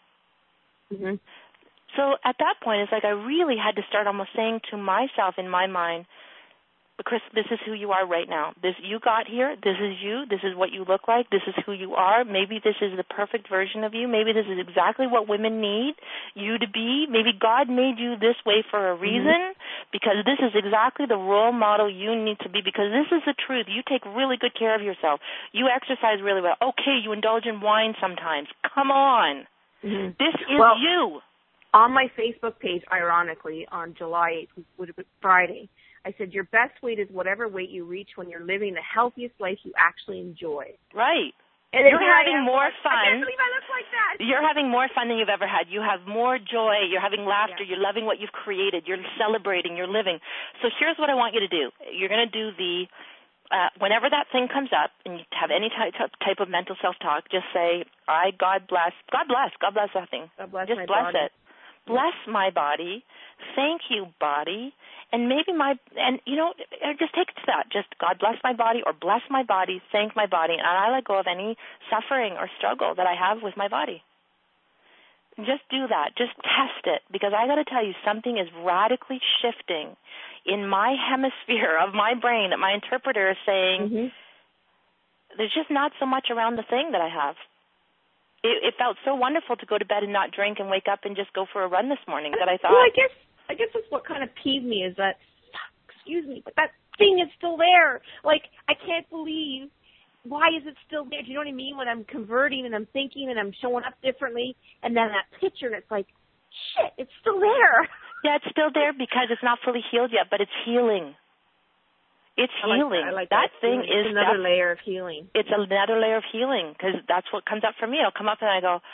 So at that point, it's like I really had to start almost saying to myself in my mind, Chris, this is who you are right now. You got here. This is you. This is what you look like. This is who you are. Maybe this is the perfect version of you. Maybe this is exactly what women need you to be. Maybe God made you this way for a reason because this is exactly the role model you need to be because this is the truth. You take really good care of yourself. You exercise really well. Okay, you indulge in wine sometimes. Come on. This is you.
On my Facebook page, ironically, on July 8th, would have been Friday, I said your best weight is whatever weight you reach when you're living the healthiest life you actually enjoy.
Right.
And
you're having more fun.
I can't believe I look like that.
You're having more fun than you've ever had. You have more joy. You're having laughter. You're loving what you've created. You're celebrating. You're living. So here's what I want you to do. You're going to do whenever that thing comes up and you have any type of mental self-talk, just say, God bless that thing.
God bless
just
my
bless
body.
it. Bless my body. Thank you, body. And maybe just take it to that. Just God bless my body or bless my body, thank my body, and I let go of any suffering or struggle that I have with my body. Just do that. Just test it because I got to tell you something is radically shifting in my hemisphere of my brain that my interpreter is saying there's just not so much around the thing that I have. It felt so wonderful to go to bed and not drink and wake up and just go for a run this morning that I thought.
Well, I guess that's what kind of peeved me is that, excuse me, but that thing is still there. Like, I can't believe, why is it still there? Do you know what I mean? When I'm converting and I'm thinking and I'm showing up differently, and then that picture, and it's like, shit, it's still there.
Yeah, it's still there because it's not fully healed yet, but it's healing. It's healing.
I like
that thing is
another layer of healing.
It's another layer of healing because that's what comes up for me. I'll come up and I go,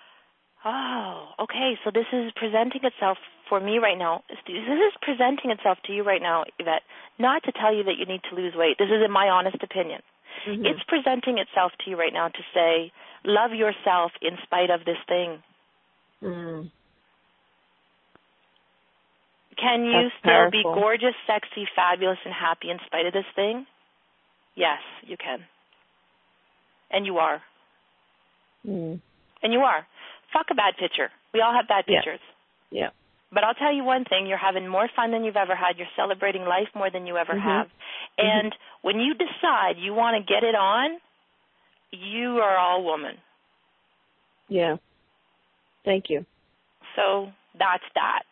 oh, okay, so this is presenting itself for me right now. This is presenting itself to you right now, Yvette, not to tell you that you need to lose weight. This is in my honest opinion. It's presenting itself to you right now to say, love yourself in spite of this thing. Can you still be gorgeous, sexy, fabulous, and happy in spite of this thing? Yes, you can. And you are. And you are. Fuck a bad picture. We all have bad pictures.
Yeah.
But I'll tell you one thing. You're having more fun than you've ever had. You're celebrating life more than you ever have. And when you decide you want to get it on, you are all woman.
Yeah. Thank you.
So that's that.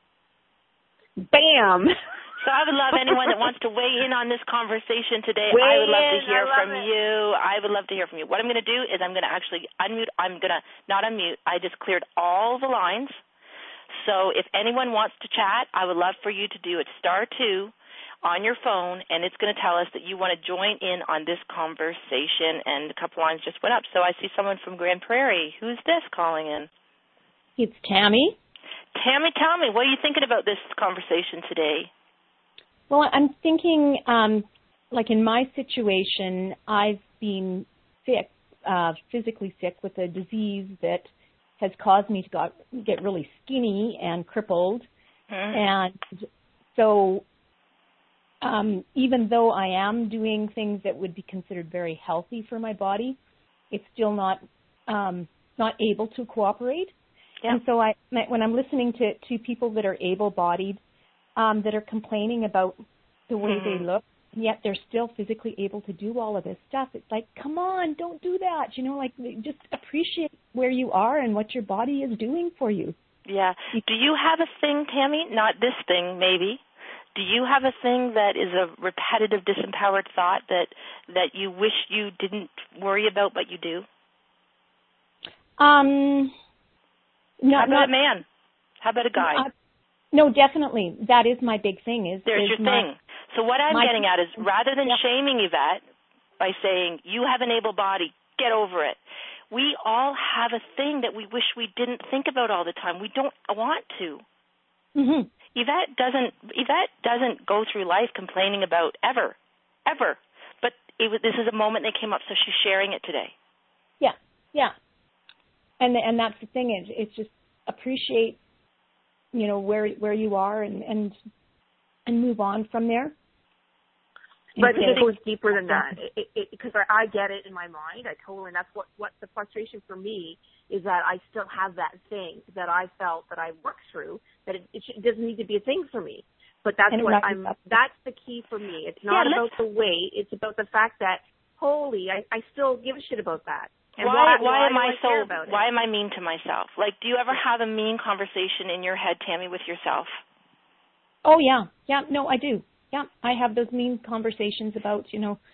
Bam!
So I would love anyone that wants to weigh in on this conversation today. I would love to hear from you. I would love to hear from you. What I'm going to do is I'm going to actually unmute. I'm going to not unmute. I just cleared all the lines. So if anyone wants to chat, I would love for you to do it *2 on your phone, and it's going to tell us that you want to join in on this conversation. And a couple lines just went up. So I see someone from Grand Prairie. Who's this calling in?
It's Tammy.
Tammy, tell me, what are you thinking about this conversation today?
Well, I'm thinking, like in my situation, I've been sick, physically sick with a disease that has caused me to get really skinny and crippled. And so even though I am doing things that would be considered very healthy for my body, it's still not able to cooperate. And so when I'm listening to people that are able-bodied, that are complaining about the way they look, and yet they're still physically able to do all of this stuff, it's like, come on, don't do that. You know, like just appreciate where you are and what your body is doing for you.
Yeah. Do you have a thing, Tammy? Not this thing, maybe. Do you have a thing that is a repetitive, disempowered thought that you wish you didn't worry about, but you do?
No,
How about a man? How about a guy?
No, definitely. That is my big thing.
There's your thing. So what I'm getting at is, rather than shaming Yvette by saying, you have an able body, get over it, we all have a thing that we wish we didn't think about all the time. We don't want to.
Mm-hmm.
Yvette doesn't go through life complaining about ever. But this is a moment that came up, so she's sharing it today.
Yeah. And that's the thing. It's just appreciate, where you are and move on from there.
But it goes deeper than that, because I get it in my mind. I totally, and that's what the frustration for me is, that I still have that thing that I felt that I worked through, that it doesn't need to be a thing for me. But that's that's the key for me. It's not about the weight. It's about the fact that, I still give a shit about that. And why
am I mean to myself? Like, do you ever have a mean conversation in your head, Tammy, with yourself?
Oh, yeah. Yeah, no, I do. Yeah, I have those mean conversations about,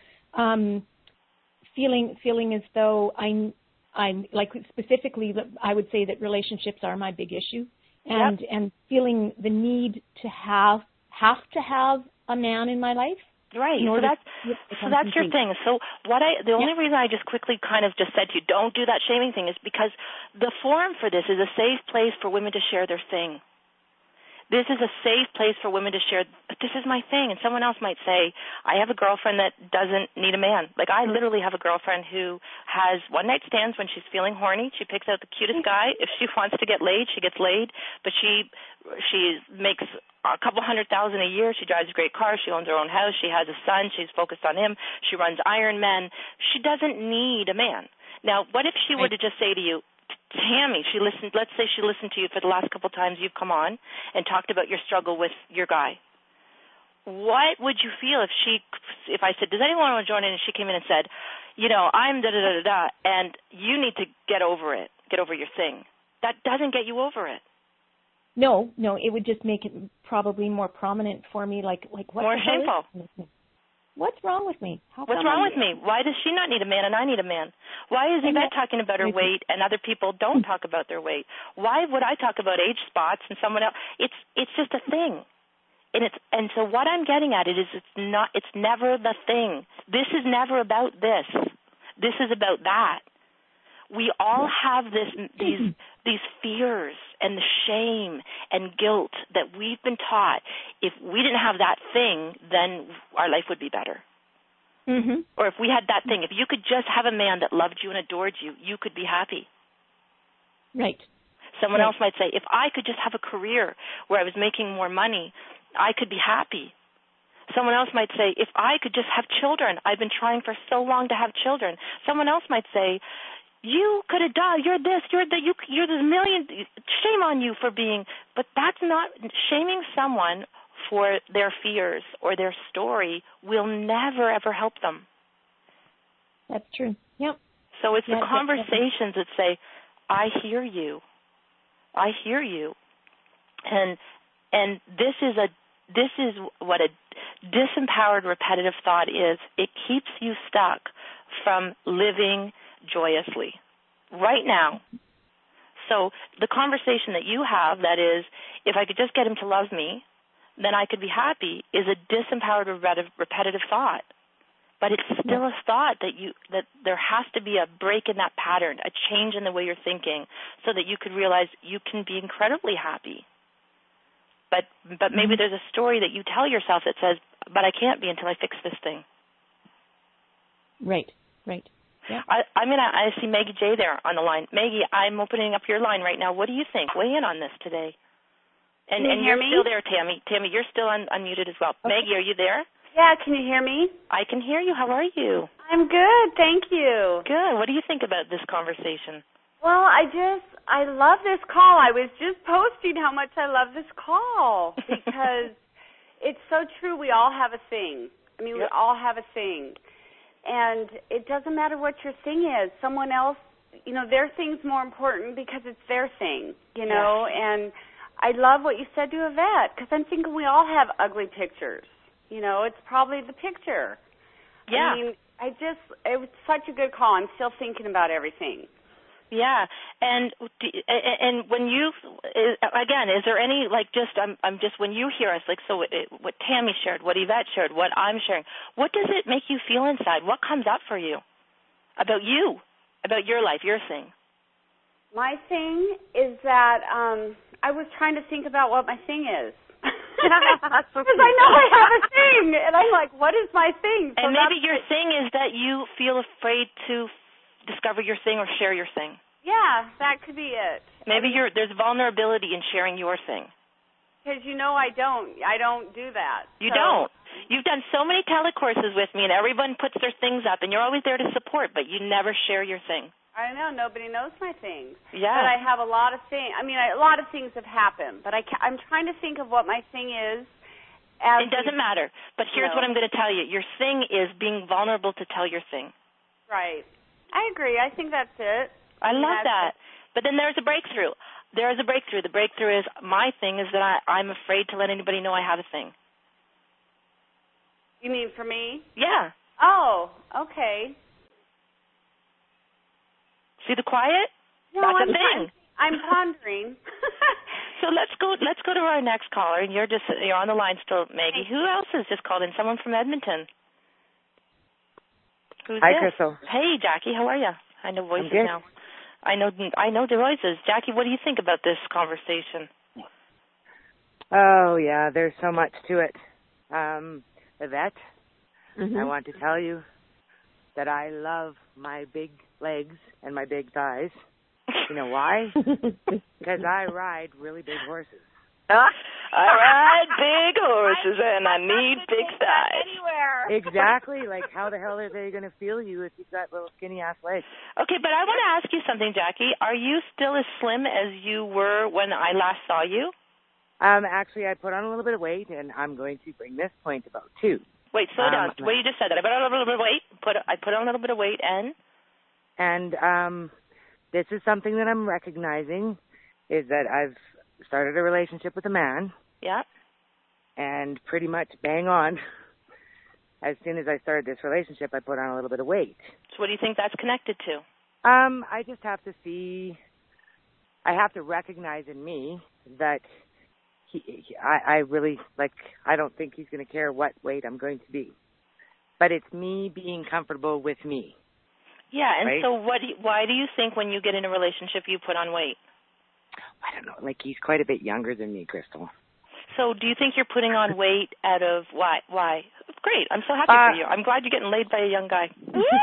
feeling as though I'm like, specifically, I would say that relationships are my big issue, and feeling the need to have to have a man in my life.
Right. So that's your thing. So the only reason I just quickly kind of just said to you, don't do that shaming thing, is because the forum for this is a safe place for women to share their thing. This is a safe place for women to share, but this is my thing. And someone else might say, I have a girlfriend that doesn't need a man. Like, I literally have a girlfriend who has one-night stands when she's feeling horny. She picks out the cutest guy. If she wants to get laid, she gets laid. But she makes a couple $100,000 a year. She drives a great car. She owns her own house. She has a son. She's focused on him. She runs Ironman. She doesn't need a man. Now, what if she were to just say to you, Tammy, let's say she listened to you for the last couple times you've come on and talked about your struggle with your guy. What would you feel if I said, does anyone want to join in, and she came in and said, I'm da-da-da-da-da, and you need to get over it, get over your thing. That doesn't get you over it.
No, it would just make it probably more prominent for me, like what
more shameful.
What's wrong with me?
What's wrong with me? Why does she not need a man and I need a man? Why is Yvette talking about her weight and other people don't talk about their weight? Why would I talk about age spots and someone else? It's just a thing. And so what I'm getting at is it's never the thing. This is never about this. This is about that. We all have these fears and the shame and guilt that we've been taught. If we didn't have that thing, then our life would be better.
Mm-hmm.
Or if we had that thing, if you could just have a man that loved you and adored you, you could be happy.
Right.
Someone else might say, if I could just have a career where I was making more money, I could be happy. Someone else might say, if I could just have children, I've been trying for so long to have children. Someone else might say, you could have died, you're this, you're the million, shame on you for being, but that's not, shaming someone for their fears or their story will never, ever help them.
That's true. Yep.
So it's the conversations that say, I hear you. I hear you. And this is what a disempowered repetitive thought is. It keeps you stuck from living joyously right now. So the conversation that you have, that is, if I could just get him to love me, then I could be happy, is a disempowered repetitive thought. But it's still a thought that there has to be a break in that pattern, a change in the way you're thinking, so that you could realize you can be incredibly happy. But maybe there's a story that you tell yourself that says, but I can't be until I fix this thing.
Right. Yeah.
I see Maggie J there on the line. Maggie, I'm opening up your line right now. What do you think? Weigh in on this today. And you're still there, Tammy. Tammy, you're still unmuted as well. Okay. Maggie, are you there?
Yeah, can you hear me?
I can hear you. How are you?
I'm good, thank you.
Good. What do you think about this conversation?
Well, I love this call. I was just posting how much I love this call because it's so true. We all have a thing. I mean, we all have a thing. And it doesn't matter what your thing is. Someone else, their thing's more important because it's their thing, and I love what you said to Yvette, because I'm thinking we all have ugly pictures. You know, it's probably the picture.
Yeah.
I mean, it was such a good call. I'm still thinking about everything.
Yeah, and when you, again, is there any, like, I'm just, when you hear us, like, so what Tammy shared, what Yvette shared, what I'm sharing, what does it make you feel inside? What comes up for you, about your life, your thing?
My thing is that I was trying to think about what my thing is. Because I know I have a thing, and I'm like, what is my thing? So
and maybe your thing is that you feel afraid to discover your thing or share your thing.
Yeah, that could be it.
Maybe there's vulnerability in sharing your thing.
Because I don't do that.
You don't. You've done so many telecourses with me, and everyone puts their things up, and you're always there to support, but you never share your thing.
I know, nobody knows my things.
Yeah.
But I have a lot of things. I mean, a lot of things have happened, but I'm trying to think of what my thing is.
It doesn't matter. But here's what I'm going to tell you. Your thing is being vulnerable to tell your thing.
Right. I agree. I think that's it.
I love that. But then there's a breakthrough. There is a breakthrough. The breakthrough is my thing is that I'm afraid to let anybody know I have a thing.
You mean for me?
Yeah.
Oh, okay.
See the quiet?
No,
that's a thing.
I'm pondering.
So let's go to our next caller, and you're on the line still, Maggie. Who else has just called in? Someone from Edmonton. Who's
Hi,
this?
Crystal.
Hey, Jackie, how are you? I know voices
I'm good.
now. I know the voices. Jackie, what do you think about this conversation?
Oh, yeah, there's so much to it. Yvette, I want to tell you that I love my big legs and my big thighs. You know why? Because I ride really big horses.
I ride big horses and I need big thighs.
Anywhere.
Exactly. Like, how the hell are they going to feel you if you've got little skinny-ass legs?
Okay, but I want to ask you something, Jackie. Are you still as slim as you were when I last saw you?
Actually, I put on a little bit of weight, and I'm going to bring this point about, too.
Wait, slow down. Wait, you just said that. I put on a little bit of weight. I put on a little bit of weight, and?
And this is something that I'm recognizing, is that I've started a relationship with a man.
Yeah.
And pretty much bang on, as soon as I started this relationship, I put on a little bit of weight.
So what do you think that's connected to?
I just have to see, I have to recognize in me that I really, like, I don't think he's going to care what weight I'm going to be. But it's me being comfortable with me.
Yeah, and
right?
so why do you think when you get in a relationship you put on weight?
I don't know, like, he's quite a bit younger than me, Crystal.
So do you think you're putting on weight out of why? Great. I'm so happy for you. I'm glad you're getting laid by a young guy.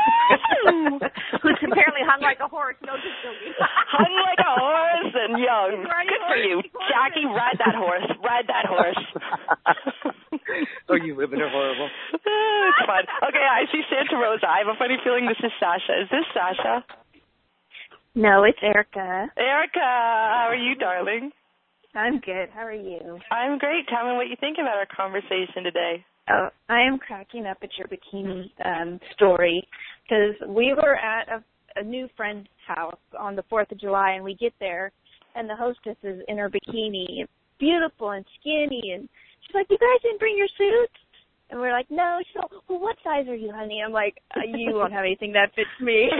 Who's apparently hung like a horse. No, just joking.
Hung like a horse and young. Good for you. Jackie, ride that horse. Ride that horse.
Oh, you women are horrible.
It's fun. Okay, I see Santa Rosa. I have a funny feeling this is Sasha. Is this Sasha?
No, it's Erica.
Erica, how are you, darling?
I'm good. How are you?
I'm great. Tell me what you think about our conversation today.
Oh, I am cracking up at your bikini story because we were at a new friend's house on the 4th of July, and we get there, and the hostess is in her bikini, beautiful and skinny, and she's like, "You guys didn't bring your suits?" And we're like, "No." She's like, "Well, what size are you, honey?" I'm like, "You won't have anything that fits me."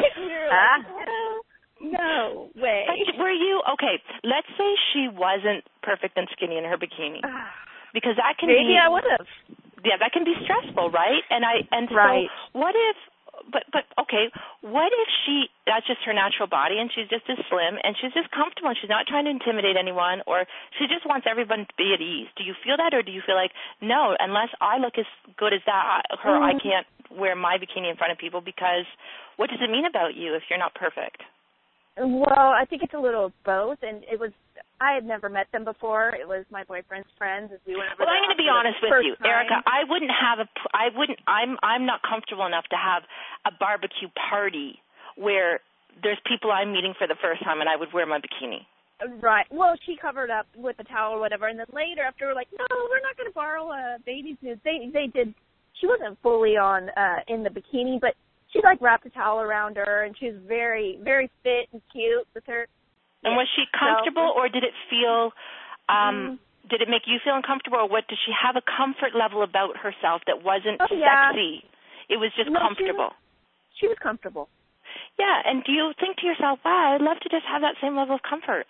No way.
But were you, okay, let's say she wasn't perfect and skinny in her bikini. Because that can
Maybe I would have.
Yeah, that can be stressful, right? And
right.
So what if, but okay, what if that's just her natural body and she's just as slim and she's just comfortable and she's not trying to intimidate anyone or she just wants everyone to be at ease? Do you feel that, or do you feel like, no, unless I look as good as I can't wear my bikini in front of people, because what does it mean about you if you're not perfect?
Well, I think it's a little of both, and I had never met them before. It was my boyfriend's friends. As we went over.
Well, I'm going to be honest with you, Erica. I'm not comfortable enough to have a barbecue party where there's people I'm meeting for the first time and I would wear my bikini.
Right. Well, she covered up with a towel or whatever, and then later, after we're like, no, we're not going to borrow baby's nudes. They did. She wasn't fully on in the bikini, but she wrapped a towel around her, and she was very, very fit and cute with her.
And was she comfortable, or did it feel Did it make you feel uncomfortable, or what? Does she have a comfort level about herself that wasn't sexy? It was just comfortable.
She was comfortable.
Yeah, and do you think to yourself, wow, I'd love to just have that same level of comfort?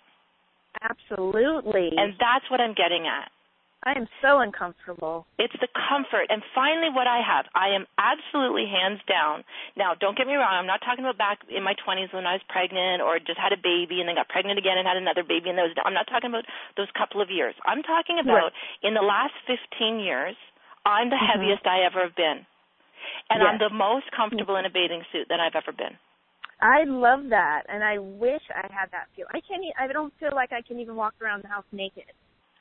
Absolutely.
And that's what I'm getting at.
I am so uncomfortable.
It's the comfort. And finally what I have, I am absolutely hands down. Now, don't get me wrong, I'm not talking about back in my 20s when I was pregnant or just had a baby and then got pregnant again and had another baby. And I'm not talking about those couple of years. I'm talking about in the last 15 years, I'm the heaviest I ever have been. And I'm the most comfortable in a bathing suit that I've ever been.
I love that, and I wish I had that feel. I don't feel like I can even walk around the house naked.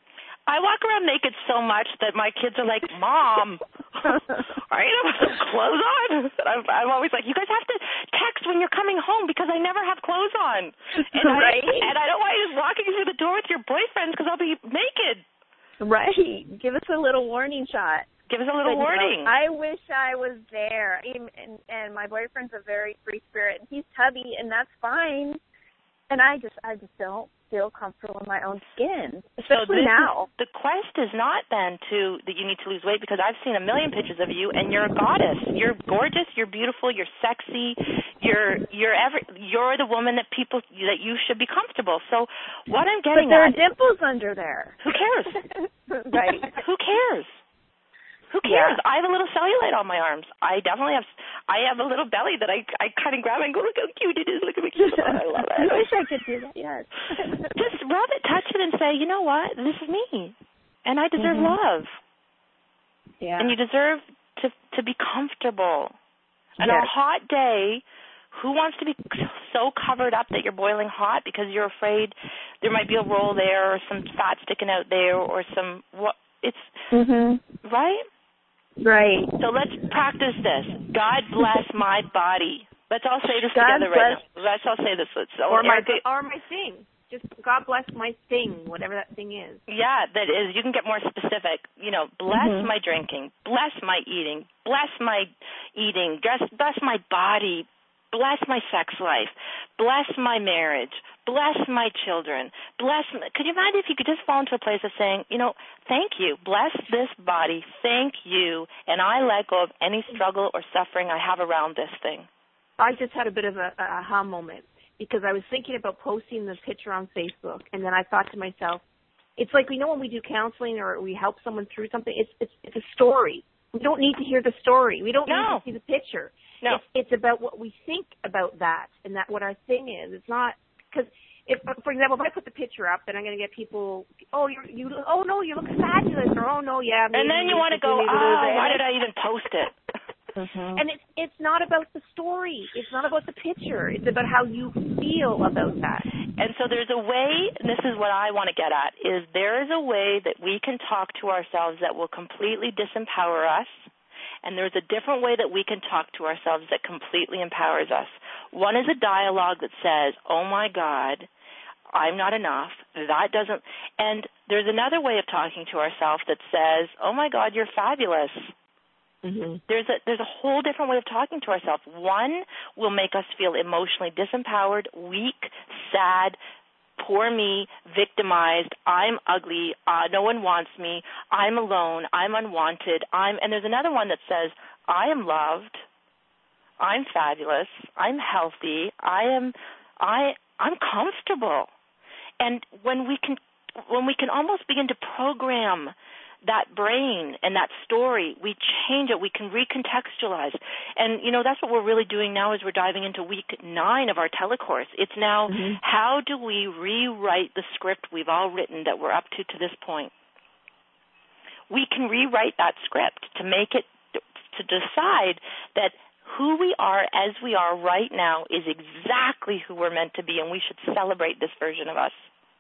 I walk around naked so much that my kids are like, Mom, are you going to have clothes on? I'm always like, you guys have to text when you're coming home because I never have clothes on. And I don't want you just walking through the door with your boyfriends because I'll be naked.
Right. Give us a little warning shot.
Give us a little warning.
I wish I was there. And my boyfriend's a very free spirit, and he's tubby, and that's fine. And I just don't feel comfortable in my own skin, especially now.
The quest is not then that you need to lose weight, because I've seen a million pictures of you, and you're a goddess. You're gorgeous. You're beautiful. You're sexy. You're the woman that you should be comfortable. So what I'm getting
at. But there are dimples under there.
Who cares?
Right.
Who cares? Who cares? Yeah. I have a little cellulite on my arms. I have a little belly that I kind of grab and go, look how cute it is. Look at me. I love it.
I wish I could do that, yes.
Just rub it, touch it, and say, you know what? This is me. And I deserve love.
Yeah.
And you deserve to be comfortable. And on a hot day, who wants to be so covered up that you're boiling hot because you're afraid there might be a roll there or some fat sticking out there or some right?
Right.
So let's practice this. God bless my body. Let's all say this together right now. Let's all say this.
Or my thing. Just God bless my thing, whatever that thing is.
Yeah, that is. You can get more specific. Bless my drinking. Bless my eating. Bless my eating. Bless my body. Bless my sex life. Bless my marriage. Bless my children. Could you imagine if you could just fall into a place of saying, thank you. Bless this body. Thank you. And I let go of any struggle or suffering I have around this thing.
I just had a bit of a aha moment because I was thinking about posting this picture on Facebook, and then I thought to myself, it's like when we do counseling or we help someone through something, it's a story. We don't need to hear the story. We don't need to see the picture.
No.
It's about what we think about that and that what our thing is. It's not because for example, if I put the picture up, then I'm going to get people, oh no, you look fabulous, or oh no, yeah.
And then you want to go, why did I even post it?
And it's not about the story. It's not about the picture. It's about how you feel about that.
And so there's a way, and this is what I want to get at, is there is a way that we can talk to ourselves that will completely disempower us, and there's a different way that we can talk to ourselves that completely empowers us. One is a dialogue that says, oh my God, I'm not enough. That doesn't, and there's another way of talking to ourselves that says, oh my God, you're fabulous. Mm-hmm. There's a whole different way of talking to ourselves. One will make us feel emotionally disempowered, weak, sad, poor me, victimized, I'm ugly, no one wants me, I'm alone, I'm unwanted, and there's another one that says, I am loved, I'm fabulous, I'm healthy, I'm comfortable. And when we can almost begin to program that brain and that story, we change it, we can recontextualize. And, that's what we're really doing now as we're diving into week 9 of our telecourse. It's now, how do we rewrite the script we've all written that we're up to this point? We can rewrite that script to make it, to decide that who we are as we are right now is exactly who we're meant to be, and we should celebrate this version of us.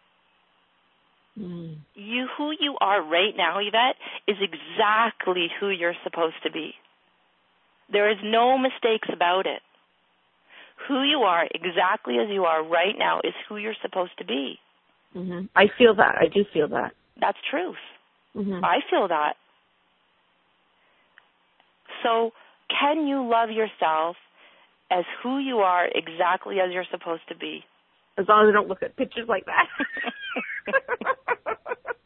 Who you are right now, Yvette, is exactly who you're supposed to be. There is no mistakes about it. Who you are, exactly as you are right now, is who you're supposed to be.
Mm-hmm. I feel that. I do feel that.
That's truth. Mm-hmm. I feel that. So can you love yourself as who you are exactly as you're supposed to be?
As long as I don't look at pictures like that.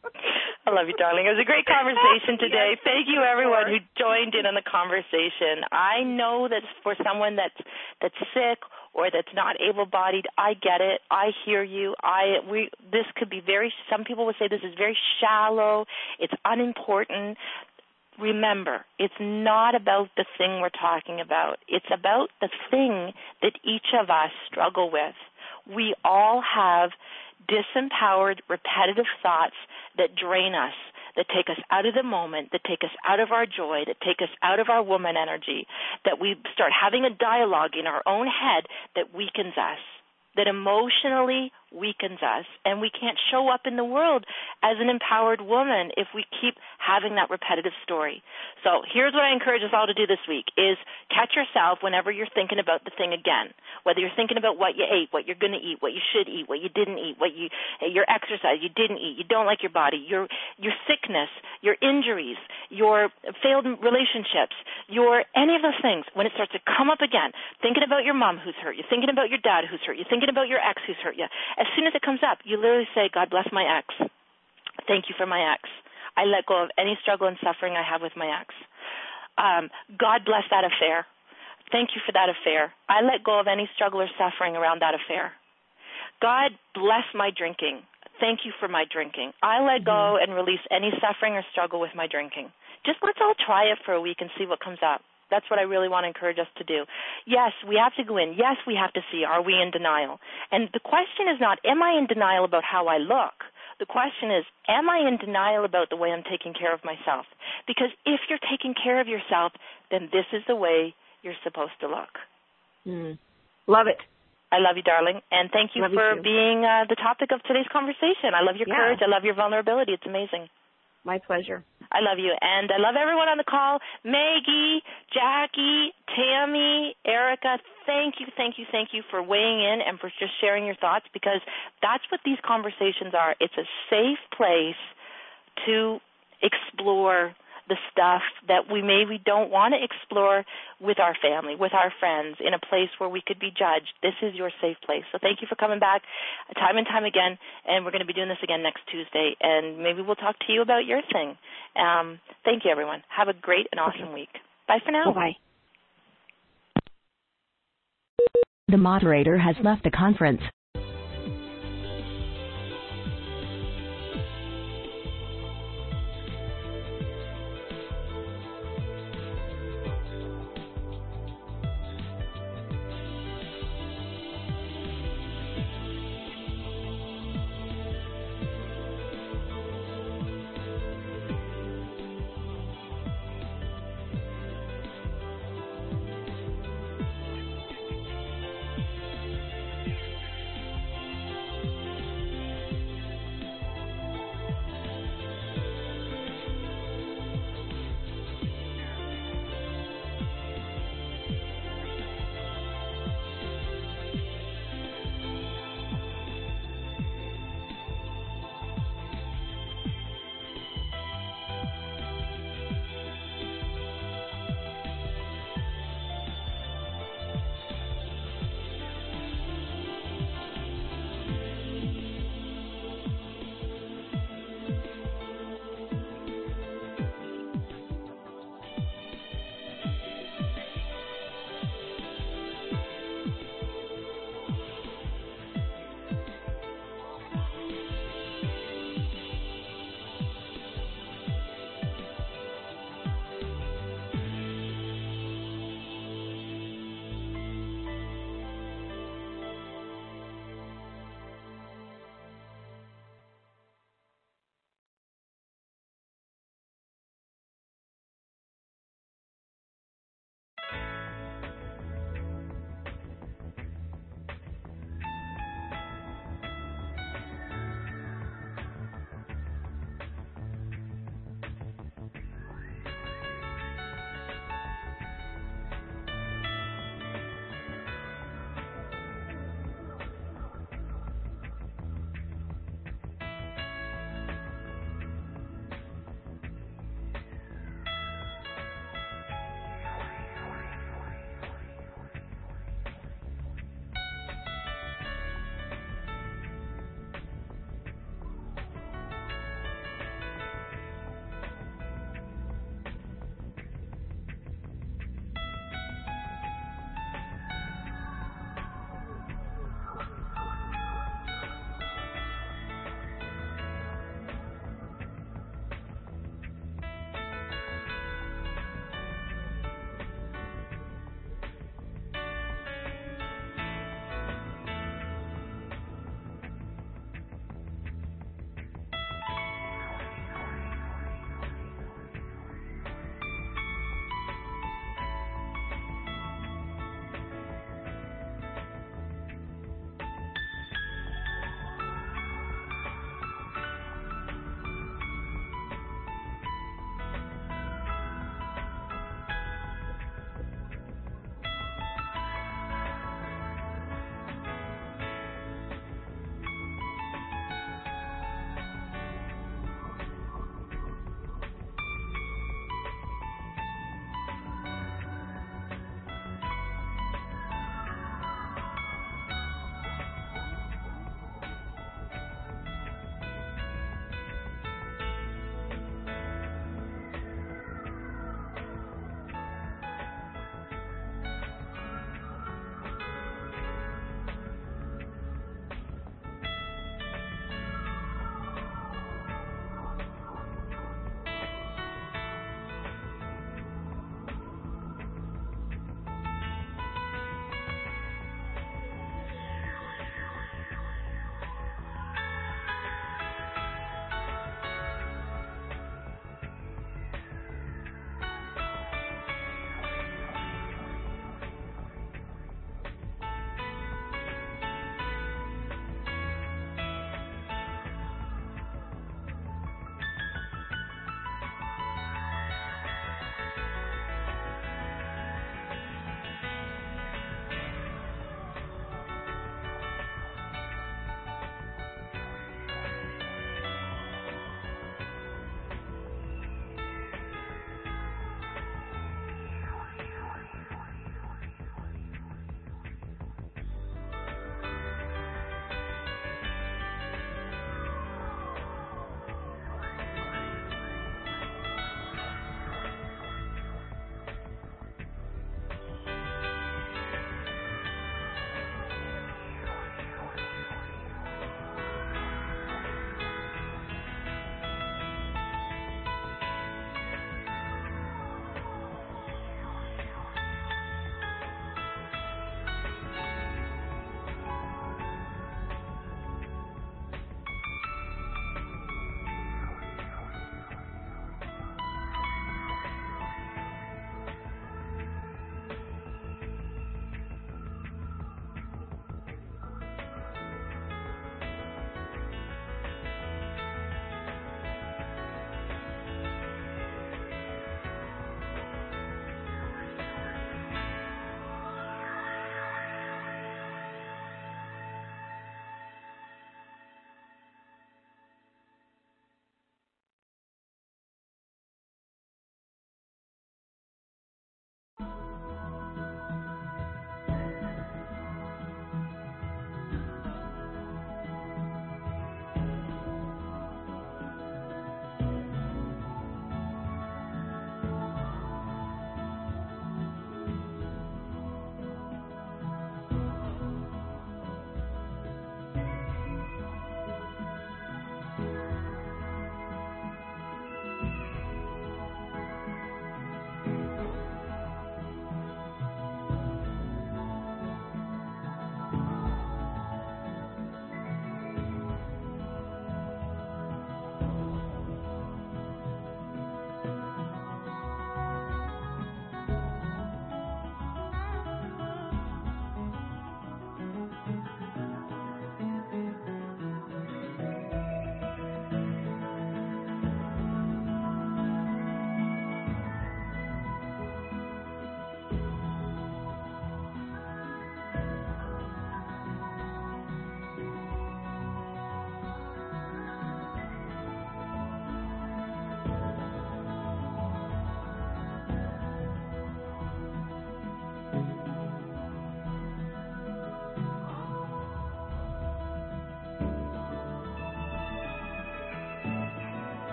I love you, darling. It was a great conversation today.
Yes,
thank you, everyone who joined in on the conversation. I know that for someone that's sick or that's not able-bodied, I get it. I hear you. This could be some people would say this is very shallow. It's unimportant. Remember, it's not about the thing we're talking about. It's about the thing that each of us struggle with. We all have disempowered, repetitive thoughts that drain us, that take us out of the moment, that take us out of our joy, that take us out of our woman energy, that we start having a dialogue in our own head that weakens us, that emotionally weakens us, and we can't show up in the world as an empowered woman if we keep having that repetitive story. So here's what I encourage us all to do this week is catch yourself whenever you're thinking about the thing again, whether you're thinking about what you ate, what you're going to eat, what you should eat, what you didn't eat, your exercise, you didn't eat, you don't like your body, your sickness, your injuries, your failed relationships, any of those things. When it starts to come up again, thinking about your mom who's hurt you, thinking about your dad who's hurt you, thinking about your ex who's hurt you, as soon as it comes up, you literally say, God bless my ex. Thank you for my ex. I let go of any struggle and suffering I have with my ex. God bless that affair. Thank you for that affair. I let go of any struggle or suffering around that affair. God bless my drinking. Thank you for my drinking. I let go and release any suffering or struggle with my drinking. Just let's all try it for a week and see what comes up. That's what I really want to encourage us to do. Yes, we have to go in. Yes, we have to see, are we in denial? And the question is not, am I in denial about how I look? The question is, am I in denial about the way I'm taking care of myself? Because if you're taking care of yourself, then this is the way you're supposed to look.
Love it.
I love you, darling. And thank you for being the topic of today's conversation. I love your courage. I love your vulnerability. It's amazing.
My pleasure.
I love you. And I love everyone on the call. Maggie, Jackie, Tammy, Erica, thank you for weighing in and for just sharing your thoughts, because that's what these conversations are. It's a safe place to explore the stuff that we maybe don't want to explore with our family, with our friends, in a place where we could be judged. This is your safe place. So thank you for coming back time and time again, and we're going to be doing this again next Tuesday, and maybe we'll talk to you about your thing. Thank you, everyone. Have a great and awesome week. Bye for now.
Bye-bye.
The moderator has left the conference.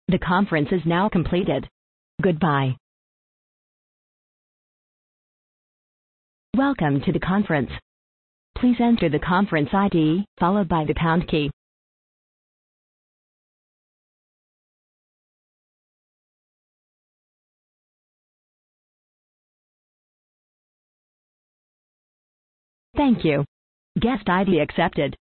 The conference is now completed. Goodbye. Welcome to the conference. Please enter the conference ID, followed by the pound key. Thank you. Guest ID accepted.